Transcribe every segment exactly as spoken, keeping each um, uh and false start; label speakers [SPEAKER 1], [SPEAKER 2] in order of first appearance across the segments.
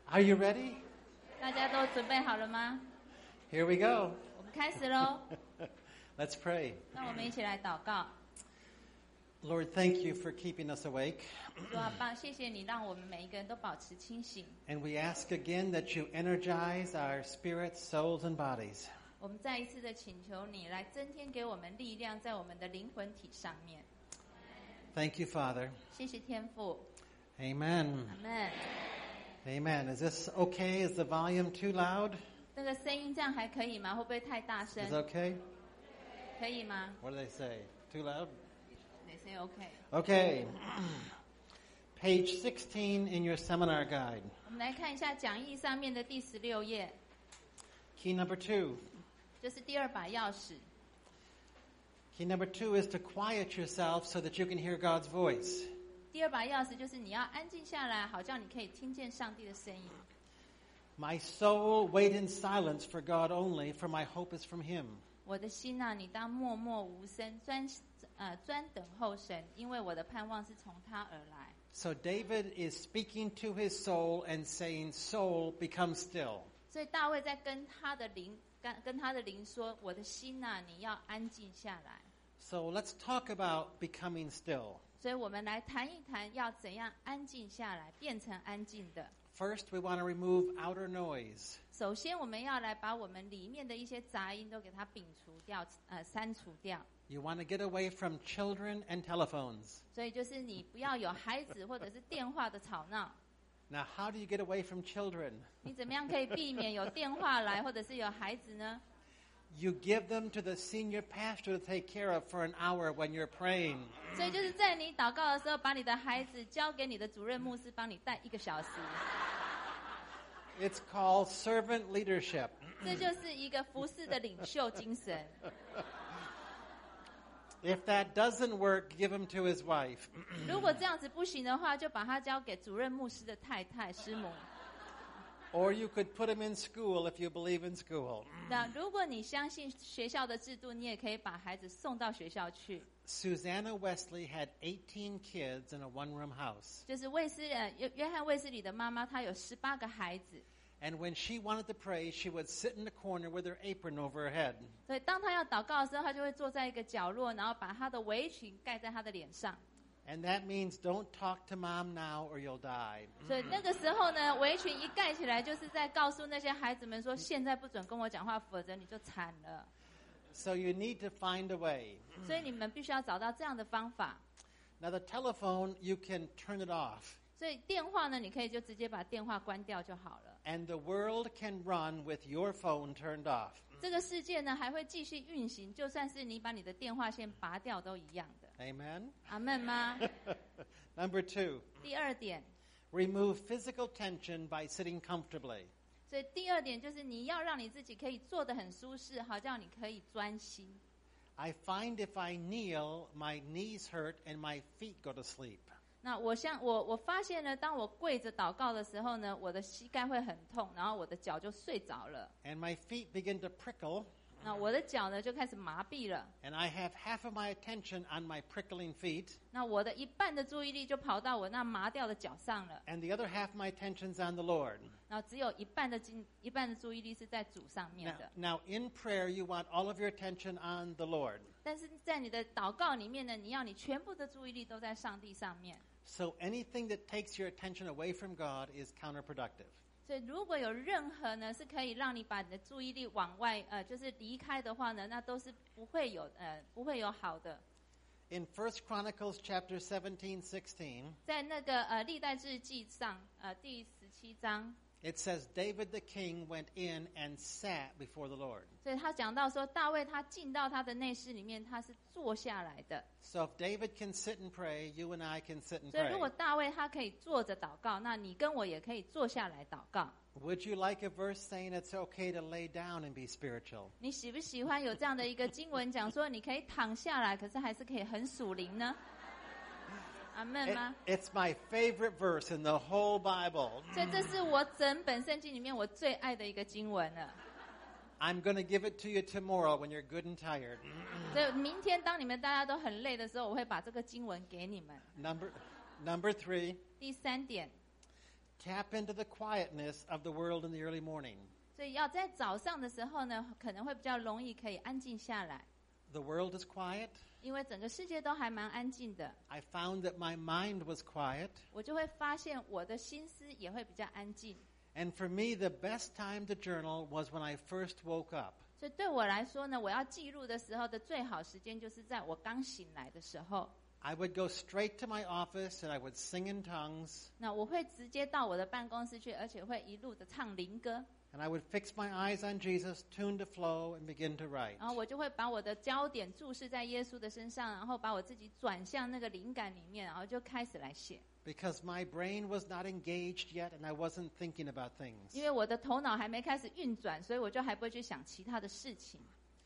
[SPEAKER 1] Are you ready?
[SPEAKER 2] 大家都准备好了吗？
[SPEAKER 1] Here we go.
[SPEAKER 2] 我们开始喽。
[SPEAKER 1] Let's pray.
[SPEAKER 2] 让我们一起来祷告。
[SPEAKER 1] Lord, thank you for keeping us awake.
[SPEAKER 2] 主啊，爸，谢谢你让我们每一个人都保持清醒。
[SPEAKER 1] And we ask again that you energize our spirits, souls, and bodies.
[SPEAKER 2] 我们再一次的请求你来增添给我们力量，在我们的灵魂体上面。
[SPEAKER 1] Thank you, Father.
[SPEAKER 2] 谢谢天父。
[SPEAKER 1] Amen.
[SPEAKER 2] 阿门。
[SPEAKER 1] Amen. Is this okay? Is the volume too loud?
[SPEAKER 2] 那个声音这样还可以吗？会不会太大声
[SPEAKER 1] Is？it okay?
[SPEAKER 2] 可以吗
[SPEAKER 1] What do they say? Too loud?
[SPEAKER 2] They say OK。
[SPEAKER 1] Okay. Page sixteen in your seminar guide.
[SPEAKER 2] 我们来看一下讲义上面的第十六页，
[SPEAKER 1] Key number two.
[SPEAKER 2] 就是第二把钥匙。
[SPEAKER 1] Key number two is to quiet yourself so that you can hear God's voice.
[SPEAKER 2] 第二把钥匙就是你要安静下来，好叫你可以听见上帝的声音。
[SPEAKER 1] My soul, wait in silence for God only, for my hope is from Him.
[SPEAKER 2] 我的心啊，你当默默无声，专呃专等候神，因为我的盼望是从他而来。
[SPEAKER 1] So David is speaking to his soul and saying, Soul, become still.
[SPEAKER 2] 所以大卫在跟他的灵跟跟他的灵说：“我的心啊，你要安静下来。”
[SPEAKER 1] So let's talk about becoming still.
[SPEAKER 2] 所以我们来谈一谈，要怎样安静下来，变成安静的。
[SPEAKER 1] First, we want to remove outer noise.
[SPEAKER 2] 首先，我们要来把我们里面的一些杂音都给它摒除掉，呃，删除掉。
[SPEAKER 1] You want to get away from children and telephones.
[SPEAKER 2] 所以就是你不要有孩子或者是电话的吵闹。
[SPEAKER 1] Now, how do you get away from children?
[SPEAKER 2] 你怎么样可以避免有电话来，或者是有孩子呢？
[SPEAKER 1] You give them to the senior pastor to take care of for an hour when you're praying.
[SPEAKER 2] 所以就是在你祷告的时候，把你的孩子交给你的主任牧师，帮你带一个小时。
[SPEAKER 1] It's called servant leadership.
[SPEAKER 2] 这就是一个服侍的领袖精神。
[SPEAKER 1] If that doesn't work, give him to his wife.
[SPEAKER 2] 如果这样子不行的话，就把他交给主任牧师的太太师母。
[SPEAKER 1] Or you could put him in school if you believe in school.
[SPEAKER 2] 那如果你相信学校的制度，你也可以把孩子送到学校去。
[SPEAKER 1] Susanna Wesley had eighteen kids in a one-room house.
[SPEAKER 2] 就是卫斯呃约约翰卫斯理的妈妈，她有十八个孩子。
[SPEAKER 1] And when she wanted to pray, she would sit in the corner with her apron over her head.
[SPEAKER 2] 所以当她要祷告的时候，她就会坐在一个角落，然后把她的围裙盖在她的脸上。
[SPEAKER 1] And that means don't talk to mom now or you'll die.
[SPEAKER 2] 所以那个时候呢，围裙一盖起来，就是在告诉那些孩子们说：现在不准跟我讲话，否则你就惨了。
[SPEAKER 1] So you need to find a way.
[SPEAKER 2] 所以你们必须要找到这样的方法。
[SPEAKER 1] Now the telephone, you can turn it off.
[SPEAKER 2] 所以电话呢，你可以就直接把电话关掉就好了。
[SPEAKER 1] And the world can run with your phone turned off.
[SPEAKER 2] 这个世界呢还会继续运行，就算是你把你的电话线拔掉都一样的。
[SPEAKER 1] Amen?
[SPEAKER 2] 阿门吗？
[SPEAKER 1] Number two,
[SPEAKER 2] 第二点，
[SPEAKER 1] remove physical tension by sitting comfortably.
[SPEAKER 2] 所以第二点就是你要让你自己可以坐得很舒适，好叫你可以专心。
[SPEAKER 1] I find if I kneel, my knees hurt and my feet go to sleep.
[SPEAKER 2] 那我像我我发现呢，当我跪着祷告的时候呢，我的膝盖会很痛，然后我的脚就睡着了。
[SPEAKER 1] And my feet begin to prickle.
[SPEAKER 2] 那我的脚呢就开始麻痹了。
[SPEAKER 1] And I have half of my attention on my prickling feet.
[SPEAKER 2] 那我的一半的注意力就跑到我那麻掉的脚上了。
[SPEAKER 1] And the other half of my attention's on the Lord.
[SPEAKER 2] 然后只有一半的精一半的注意力是在主上面
[SPEAKER 1] Now,
[SPEAKER 2] 的。
[SPEAKER 1] now, in prayer, you want all of your attention on the Lord.
[SPEAKER 2] 但是在你的祷告里面呢，你要你全部的注意力都在上帝上面。
[SPEAKER 1] So anything that takes your attention away from God is counterproductive.
[SPEAKER 2] 所以如果有任何呢是可以让你把你的注意力往外呃就是离开的话呢，那都是不会有呃不会有好的。
[SPEAKER 1] In First Chronicles chapter seventeen, sixteen,
[SPEAKER 2] 在那个呃历代志记上呃第十七章，
[SPEAKER 1] it says David the king went in and sat before the Lord.
[SPEAKER 2] 所以他讲到说大卫他进到他的内室里面，他是坐下来的。
[SPEAKER 1] So if David can sit and pray, you and I can sit and
[SPEAKER 2] 所以如果
[SPEAKER 1] pray.
[SPEAKER 2] 大卫他可以坐着祷告，那你跟我也可以坐下来祷告。
[SPEAKER 1] Would you like a verse saying it's okay to lay down and be spiritual?
[SPEAKER 2] 你喜不喜欢有这样的一个经文讲说你可以躺下来，可是还是可以很属灵呢？阿门
[SPEAKER 1] It-
[SPEAKER 2] 吗？
[SPEAKER 1] it's my favorite verse in the whole Bible.
[SPEAKER 2] 所以这是我整本圣经里面我最爱的一个经文了。
[SPEAKER 1] I'm going to give it to you tomorrow when you're good and tired.
[SPEAKER 2] 所以明天当你们大家都很累的时候，我会把这个经文给你们。
[SPEAKER 1] Number, number three,
[SPEAKER 2] 第三点，
[SPEAKER 1] tap into the quietness of the world in the early morning.
[SPEAKER 2] 所以要在早上的时候呢，可能会比较容易可以安静下来，
[SPEAKER 1] The world is quiet.
[SPEAKER 2] 因为整个世界都还蛮安静的，
[SPEAKER 1] I found that my mind was quiet.
[SPEAKER 2] 我就会发现我的心思也会比较安静。
[SPEAKER 1] And for me, the best time to journal was when I first woke up.
[SPEAKER 2] 所以对我来说呢，我要记录的时候的最好时间就是在我刚醒来的时候。
[SPEAKER 1] I would go straight to my office and I would sing in tongues.
[SPEAKER 2] 那我会直接到我的办公室去，而且会一路的唱灵歌，
[SPEAKER 1] And I would fix my eyes on Jesus, tune to flow, and begin to write.
[SPEAKER 2] 然后我就会把我的焦点注视在耶稣的身上，然后把我自己转向那个灵感里面，然后就开始来写。
[SPEAKER 1] Because my brain was not engaged yet and I wasn't thinking about things.
[SPEAKER 2] 因为我的头脑还没开始运转，所以我就还不会去想其他的事情。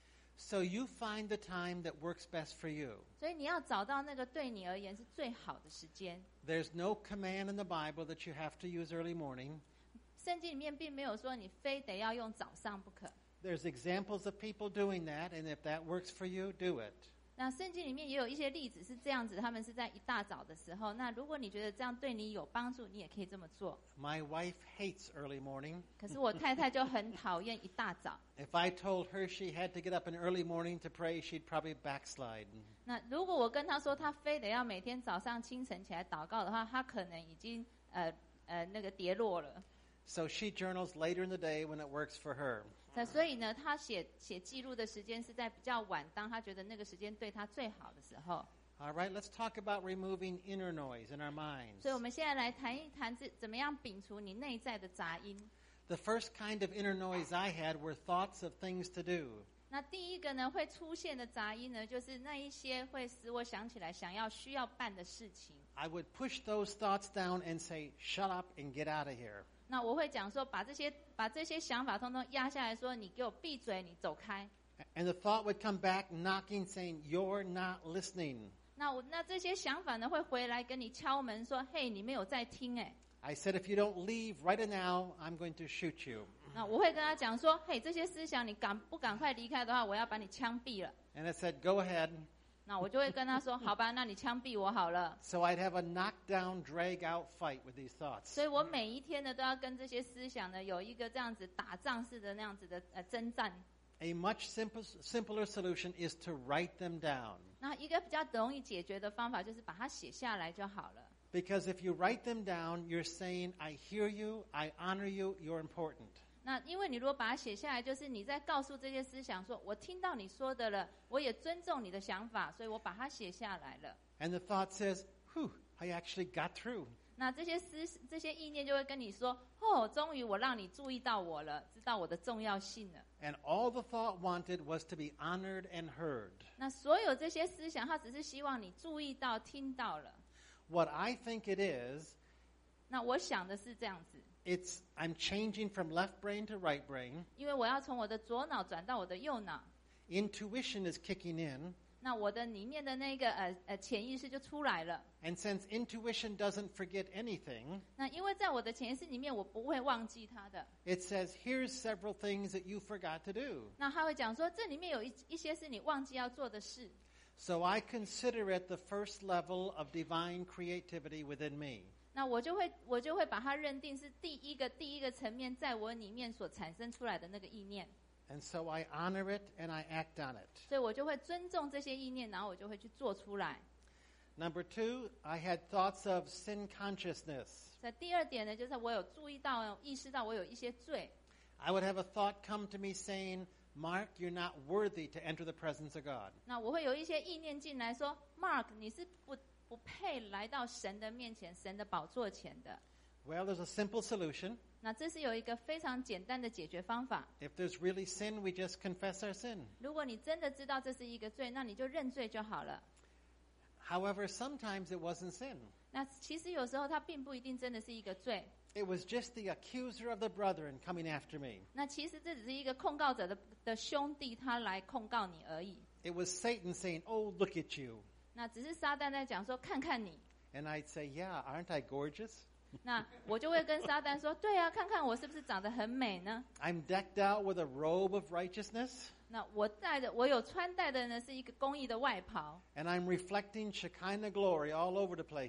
[SPEAKER 1] So you find the time that works best for you.
[SPEAKER 2] 所以你要找到那个对你而言是最好的时间。
[SPEAKER 1] There's no command in the Bible that you have to use early morning.
[SPEAKER 2] 圣经里面并没有说你非得要用早上不可。
[SPEAKER 1] There's examples of people doing that, and if that works for you, do it.
[SPEAKER 2] 那圣经里面也有一些例子是这样子，他们是在一大早的时候。那如果你觉得这样对你有帮助，你也可以这么做。
[SPEAKER 1] My wife hates early morning.
[SPEAKER 2] 可是我太太就很讨厌一大早。
[SPEAKER 1] If I told her she had to get up in early morning to pray, she'd probably backslide.
[SPEAKER 2] 那如果我跟她说她非得要每天早上清晨起来祷告的话，她可能已经呃呃那个跌落了。
[SPEAKER 1] So she journals later in the day when it works for her.
[SPEAKER 2] 那所以呢，她写写记录的时间是在比较晚，当她觉得那个时间对她最好的时候。
[SPEAKER 1] All right, let's talk about removing inner noise in our minds.
[SPEAKER 2] 所以我们现在来谈一谈这怎么样摒除你内在的杂音。
[SPEAKER 1] The first kind of inner noise I had were thoughts of things to do.
[SPEAKER 2] 那第一个呢，会出现的杂音呢，就是那一些会使我想起来想要需要办的事情。
[SPEAKER 1] I would push those thoughts down and say, shut up and get out of here.
[SPEAKER 2] 那我会讲说，把这些把这些想法通通压下来说，你给我闭嘴，你走开。
[SPEAKER 1] And the thought would come back knocking, saying, you're not listening.
[SPEAKER 2] 那我那这些想法呢，会回来跟你敲门说，嘿，你没有在听哎。
[SPEAKER 1] I said, if you don't leave right now, I'm going to shoot you.
[SPEAKER 2] 那我会跟他讲说，嘿，这些思想你赶不赶快离开的话，我要把你枪毙了。
[SPEAKER 1] And it said, go ahead.
[SPEAKER 2] 那我就会跟他说，好吧，那你枪毙我好了。
[SPEAKER 1] So I'd have a knockdown, drag-out fight with these thoughts.
[SPEAKER 2] 所以我每一天呢，都要跟这些思想呢，有一个这样子打仗式的那样子的呃征战。
[SPEAKER 1] A much simple, simpler solution is to write them down.
[SPEAKER 2] 那一个比较容易解决的方法，就是把它写下来就好了。
[SPEAKER 1] Because if you write them down, you're saying, I hear you, I honor you, you're important.
[SPEAKER 2] 那因为你如果把它写下来，就是你在告诉这些思想说，我听到你说的了，我也尊重你的想法，所以我把它写下来了。
[SPEAKER 1] And the thought says, whew, I actually got through.
[SPEAKER 2] 那这些思这些意念就会跟你说，哦，终于我让你注意到我了，知道我的重要性了。
[SPEAKER 1] And all the thought wanted was to be honored and heard.
[SPEAKER 2] 那所有这些思想，它只是希望你注意到、听到了。
[SPEAKER 1] What I think it is,
[SPEAKER 2] 那我想的是这样子，
[SPEAKER 1] it's I'm changing from left brain to right brain.
[SPEAKER 2] 因为我要从我的左脑转到我的右脑，
[SPEAKER 1] Intuition is kicking in.
[SPEAKER 2] 那我的里面的那个呃呃潜意识就出来了。
[SPEAKER 1] And since intuition doesn't forget anything,
[SPEAKER 2] 那因为在我的潜意识里面，我不会忘记它的。
[SPEAKER 1] it says, here's several things that you forgot to do.
[SPEAKER 2] 那他会讲说，这里面有一一些是你忘记要做的事。
[SPEAKER 1] So I consider it the first level of divine creativity within me.
[SPEAKER 2] 那我就会我就会把它认定是第一个第一个层面，在我里面所产生出来的那个意念。
[SPEAKER 1] And so I honor it and I act on it.
[SPEAKER 2] 所以我就会尊重这些意念，然后我就会去做出来。
[SPEAKER 1] Number two, I had thoughts of sin consciousness.
[SPEAKER 2] 在第二点呢，就是我有注意到、意识到我有一些罪。
[SPEAKER 1] I would have a thought come to me saying, Mark, you're not worthy to enter the presence of God.
[SPEAKER 2] 那我会有一些意念进来说 ，Mark， 你是不不配来到神的面前、神的宝座前的。
[SPEAKER 1] Well, there's a simple solution.
[SPEAKER 2] 那这是有一个非常简单的解决方法。
[SPEAKER 1] If there's really sin, we just confess our sin.
[SPEAKER 2] 如果你真的知道这是一个罪，那你就认罪就好了。
[SPEAKER 1] However, sometimes it wasn't sin.
[SPEAKER 2] 那其实有时候它并不一定真的是一个罪。
[SPEAKER 1] It was just the accuser of the brethren coming after me.
[SPEAKER 2] 那其实这只是一个控告者的的兄弟，他来控告你而已。
[SPEAKER 1] It was Satan saying, oh, look at you.
[SPEAKER 2] 那只是撒旦在讲说，看看你。
[SPEAKER 1] And I'd say, yeah, aren't I gorgeous?
[SPEAKER 2] 那我就会跟撒旦说，对啊，看看我是不是长得很美呢？
[SPEAKER 1] I'm decked out with a robe of righteousness.
[SPEAKER 2] 那我戴的，我有穿戴的呢，是一个公义的外袍。
[SPEAKER 1] And I'm reflecting Shekinah glory all over the place.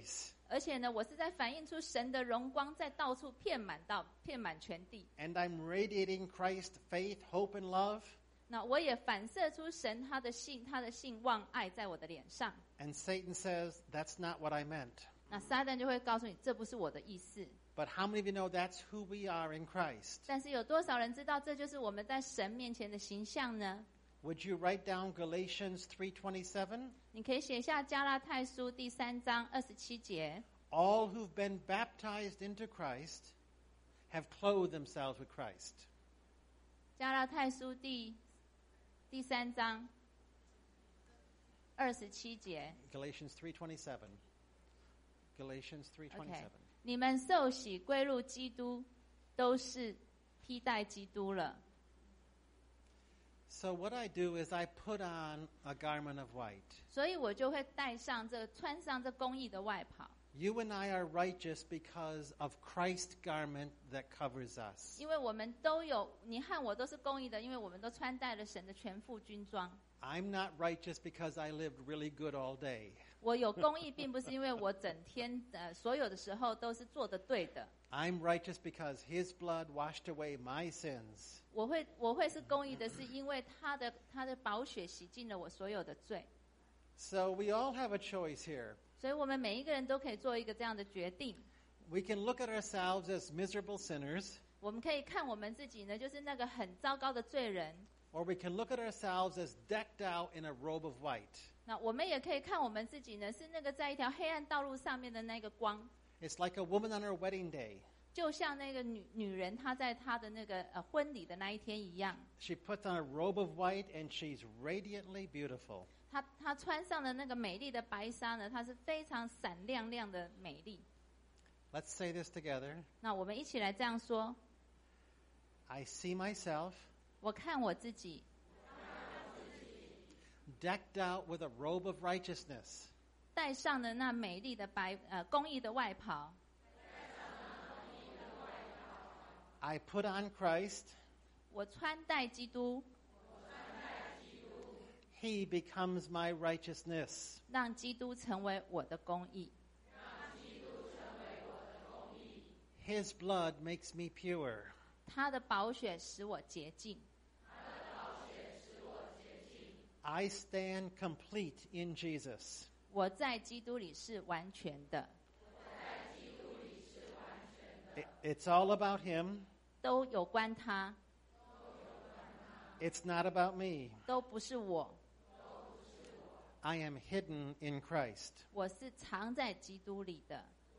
[SPEAKER 2] 而且呢，我是在反映出神的荣光，在到处遍满到遍满全地。
[SPEAKER 1] And I'm radiating Christ, faith, hope, and love.
[SPEAKER 2] 那我也反射出神他的信、他的信望爱在我的脸上。
[SPEAKER 1] And Satan says, that's not what I meant.
[SPEAKER 2] 那撒旦就会告诉你，这不是我的意思。
[SPEAKER 1] But how many of you know that's who we are in Christ?
[SPEAKER 2] 但是有多少人知道，这就是我们在神面前的形象呢？
[SPEAKER 1] Would you write down Galatians three twenty-seven?
[SPEAKER 2] 你可以写下加拉太书第三章二十七节。
[SPEAKER 1] All who've been baptized into Christ have clothed themselves with Christ.
[SPEAKER 2] 加拉太书第第三章二十七节。
[SPEAKER 1] Galatians three twenty-seven. Galatians three twenty-seven.
[SPEAKER 2] 你们受洗归入基督，都是披戴基督了。
[SPEAKER 1] So what I do is I put on a garment of white.
[SPEAKER 2] 所以我就会戴上这穿上这公义的外袍。
[SPEAKER 1] You and I are righteous because of Christ's garment that covers us.
[SPEAKER 2] 因为我们都有，你和我都是公义的，因为我们都穿戴了神的全副军装。
[SPEAKER 1] I'm not righteous because I lived really good all day.
[SPEAKER 2] 我有公义，并不是因为我整天呃所有的时候都是做得对的。
[SPEAKER 1] I'm righteous because His blood washed away my sins.
[SPEAKER 2] 我会我会是公义的，是因为他的他的宝血洗净了我所有的罪。
[SPEAKER 1] So we all have a choice here.
[SPEAKER 2] 所以我们每一个人都可以做一个这样的决定。
[SPEAKER 1] We can look at ourselves as miserable sinners,
[SPEAKER 2] 我们可以看我们自己呢，就是那个很糟糕的罪人。
[SPEAKER 1] or we can look at ourselves as decked out in a robe of white.
[SPEAKER 2] 那我们也可以看我们自己呢，是那个在一条黑暗道路上面的那个光。
[SPEAKER 1] It's like a woman on her wedding day.
[SPEAKER 2] 就像那个女女人，她在她的那个呃婚礼的那一天一样。
[SPEAKER 1] She puts on a robe of white and she's radiantly beautiful.
[SPEAKER 2] 她她穿上了那个美丽的白纱呢，她是非常闪亮亮的美丽。
[SPEAKER 1] Let's say this together.
[SPEAKER 2] 那我们一起来这样说：
[SPEAKER 1] I see myself
[SPEAKER 2] 我看我自己
[SPEAKER 1] decked out with a robe of righteousness.
[SPEAKER 2] 戴上了那美丽的白呃公义的外袍。
[SPEAKER 1] I put on Christ.
[SPEAKER 2] 我穿戴基督，
[SPEAKER 1] He becomes my righteousness.
[SPEAKER 2] 让基督成为我的公义。
[SPEAKER 1] His blood makes me pure.
[SPEAKER 2] 他的宝血使我洁净。
[SPEAKER 1] I stand complete in Jesus.
[SPEAKER 2] 我在基督里是完全的。
[SPEAKER 1] It- It's all about Him.
[SPEAKER 2] 都有关他，
[SPEAKER 1] It's not about me.
[SPEAKER 2] 都不是我。
[SPEAKER 1] I am hidden in Christ.
[SPEAKER 2] 我是藏在基督里的。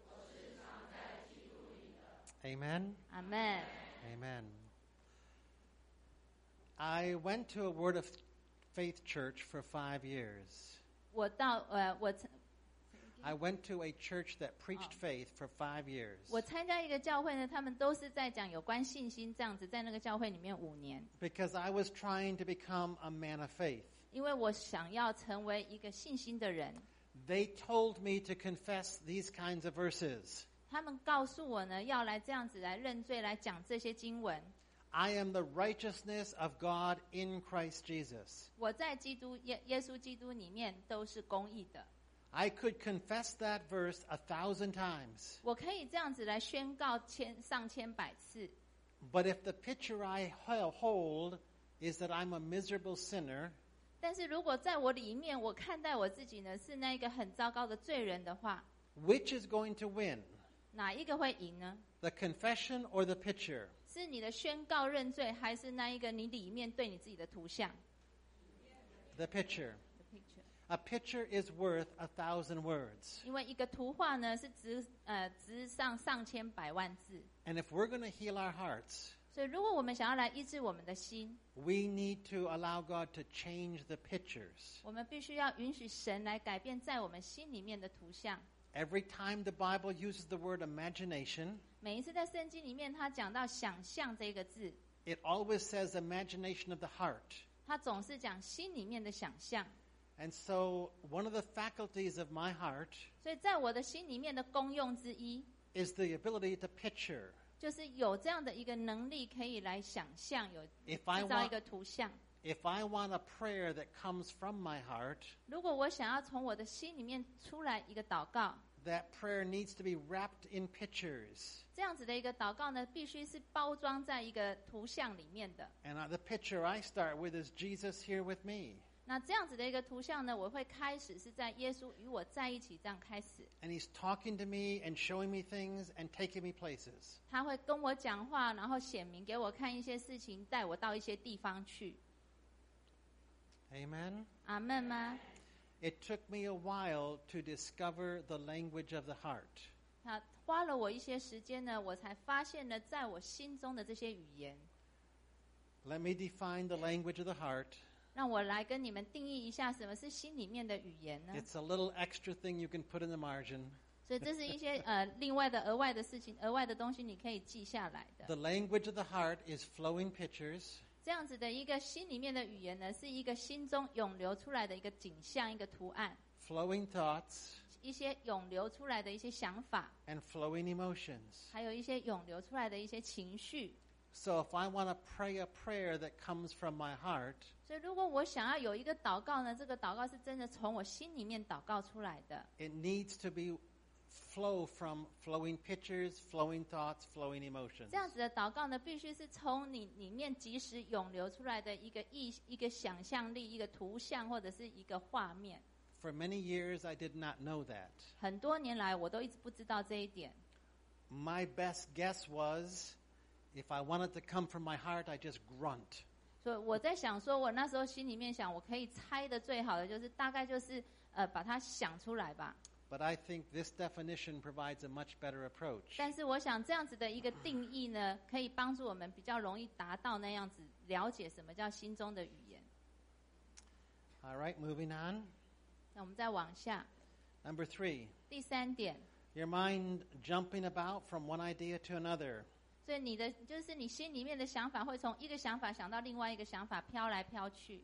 [SPEAKER 1] Amen?
[SPEAKER 2] 阿们。
[SPEAKER 1] Amen. I went to a Word of Faith church for five years.
[SPEAKER 2] 我到呃，我曾
[SPEAKER 1] I went to a church that preached faith for five years.
[SPEAKER 2] 我参加一个教会呢，他们都是在讲有关信心这样子，在那个教会里面五年。
[SPEAKER 1] Because I was trying to become a man of faith.
[SPEAKER 2] 因为我想要成为一个信心的人，
[SPEAKER 1] They told me to confess these kinds of verses.
[SPEAKER 2] 他们告诉我呢，要来这样子来认罪，来讲这些经文。
[SPEAKER 1] I am the righteousness of God in Christ Jesus.
[SPEAKER 2] 我在基督耶耶稣基督里面都是公义的。
[SPEAKER 1] I could confess that verse a thousand times.
[SPEAKER 2] 我可以这样子来宣告千上千百次。
[SPEAKER 1] But if the picture I hold is that I'm a miserable sinner,
[SPEAKER 2] 但是如果在我里面，我看待我自己呢是那个很糟糕的罪人的话，
[SPEAKER 1] which is going to win?
[SPEAKER 2] 哪一个会赢呢？
[SPEAKER 1] The confession or the picture?
[SPEAKER 2] 是你的宣告认罪，还是那一个你里面对你自己的图像
[SPEAKER 1] The picture.
[SPEAKER 2] The picture.
[SPEAKER 1] A picture is worth a thousand words.
[SPEAKER 2] 因为一个图画呢是值呃值上上千百万字，
[SPEAKER 1] And if we're going to heal our hearts,
[SPEAKER 2] 所以如果我们想要来医治我们的心，
[SPEAKER 1] we need to allow God to change the pictures.
[SPEAKER 2] 我们必须要允许神来改变在我们心里面的图像。
[SPEAKER 1] Every time the Bible uses the word imagination,
[SPEAKER 2] 每一次在圣经里面，他讲到想象这个字，
[SPEAKER 1] it always says imagination of the heart.
[SPEAKER 2] 他总是讲心里面的想象。
[SPEAKER 1] And so one of the faculties of my heart
[SPEAKER 2] 所以在我的心里面的功用之一，
[SPEAKER 1] is the ability to picture.
[SPEAKER 2] 就是有这样的一个能力，可以来想象，有
[SPEAKER 1] If I
[SPEAKER 2] 制造一
[SPEAKER 1] want,
[SPEAKER 2] 个图像。
[SPEAKER 1] if I want a prayer that comes from my heart,
[SPEAKER 2] 如果我想要从我的心里面出来一个祷告，
[SPEAKER 1] that prayer needs to be wrapped in pictures.
[SPEAKER 2] 这样子的一个祷告呢，必须是包装在一个图像里面的。
[SPEAKER 1] And uh, the picture I start with is Jesus here with me.
[SPEAKER 2] 那这样子的一个图像呢，我会开始是在耶稣与我在一起这样开始。
[SPEAKER 1] And he's talking to me and showing me things and taking me places.
[SPEAKER 2] 他会跟我讲话，然后显明给我看一些事情，带我到一些地方去。
[SPEAKER 1] Amen?
[SPEAKER 2] 阿们吗？
[SPEAKER 1] It took me a while to discover the language of the heart.
[SPEAKER 2] 他花了我一些时间呢，我才发现了在我心中的这些语言。
[SPEAKER 1] Let me define the language of the heart.
[SPEAKER 2] 让我来跟你们定义一下什么是心里面的语言呢？
[SPEAKER 1] It's a little extra thing you can put in the margin.
[SPEAKER 2] 所以这是一些呃另外的额外的事情，额外的东西你可以记下来的。
[SPEAKER 1] The language of the heart is flowing pictures.
[SPEAKER 2] 这样子的一个心里面的语言呢，是一个心中涌流出来的一个景象，一个图案，
[SPEAKER 1] Flowing thoughts
[SPEAKER 2] 一些涌流出来的一些想法，
[SPEAKER 1] and flowing emotions.
[SPEAKER 2] 还有一些涌流出来的一些情绪。
[SPEAKER 1] So if I want to pray a prayer that comes from my heart,
[SPEAKER 2] 所以如果我想要有一个祷告呢，这个祷告是真的从我心里面祷告出来的，
[SPEAKER 1] it needs to be flow from flowing pictures, flowing thoughts, flowing emotions.
[SPEAKER 2] 这样子的祷告呢，必须是从你里面及时涌流出来的一个意、一个想象力、一个图像或者是一个画面。
[SPEAKER 1] For many years, I did not know that.
[SPEAKER 2] 很多年来，我都一直不知道这一点。
[SPEAKER 1] My best guess was, if I wanted to come from my heart, I just grunt.
[SPEAKER 2] 所以我在想说，我那时候心里面想，我可以猜的最好的就是大概就是呃把它想出来吧。
[SPEAKER 1] But I think this definition provides a much better approach.
[SPEAKER 2] 但是我想这样子的一个定义呢，可以帮助我们比较容易达到那样子了解什么叫心中的语言。
[SPEAKER 1] All right, moving on.
[SPEAKER 2] 那我们再往下，
[SPEAKER 1] Number three,
[SPEAKER 2] 第三点，
[SPEAKER 1] your mind jumping about from one idea to another.
[SPEAKER 2] 所以你的就是你心里面的想法会从一个想法想到另外一个想法，飘来飘去。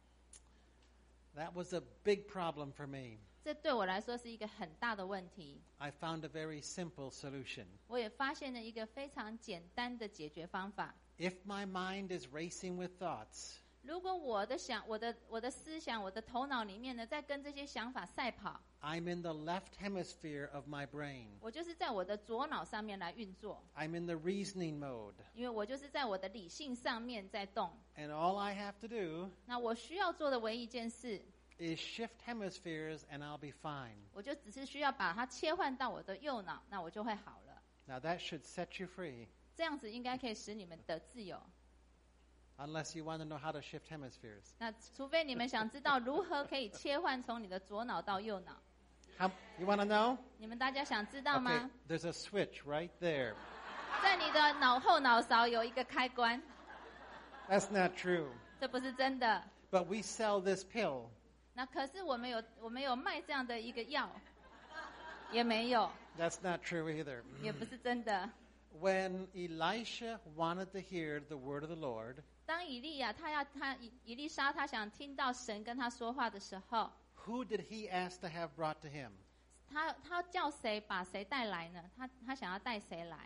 [SPEAKER 1] That was a big problem for me.
[SPEAKER 2] 这对我来说是一个很大的问题。
[SPEAKER 1] I found a very simple solution.
[SPEAKER 2] 我也发现了一个非常简单的解决方法。
[SPEAKER 1] If my mind is racing with thoughts,
[SPEAKER 2] 如果我的想、我的、我的思想、我的头脑里面呢，在跟这些想法赛跑，
[SPEAKER 1] I'm in the left hemisphere of my brain.
[SPEAKER 2] 我就是在我的左脑上面来运作，
[SPEAKER 1] I'm in the reasoning mode.
[SPEAKER 2] 因为我就是在我的理性上面在动。
[SPEAKER 1] And all I have to do
[SPEAKER 2] 那我需要做的唯一一件事，
[SPEAKER 1] is shift hemispheres and I'll be fine.
[SPEAKER 2] 我就只是需要把它切换到我的右脑，那我就会好了。
[SPEAKER 1] Now that should set you free,
[SPEAKER 2] 这样子应该可以使你们得自由。
[SPEAKER 1] unless you want to know how to shift hemispheres.
[SPEAKER 2] 那除非你们想知道如何可以切换从你的左脑到右脑，
[SPEAKER 1] How, you want to know?
[SPEAKER 2] 你们大家想知道
[SPEAKER 1] Okay,
[SPEAKER 2] 吗？
[SPEAKER 1] there's a switch right there.
[SPEAKER 2] 在你的脑后脑勺有一个开关，
[SPEAKER 1] That's not true.
[SPEAKER 2] 这不是真的。
[SPEAKER 1] But we sell this pill.
[SPEAKER 2] 那可是我们有我们有卖这样的一个药，也没有，
[SPEAKER 1] That's not true either.
[SPEAKER 2] 也不是真的。
[SPEAKER 1] When Elisha wanted to hear the word of the Lord,
[SPEAKER 2] 当以利亚他要他以以利沙他想听到神跟他说话的时候，
[SPEAKER 1] who did he ask to have brought to him?
[SPEAKER 2] 他他叫谁把谁带来呢？他他想要带谁来？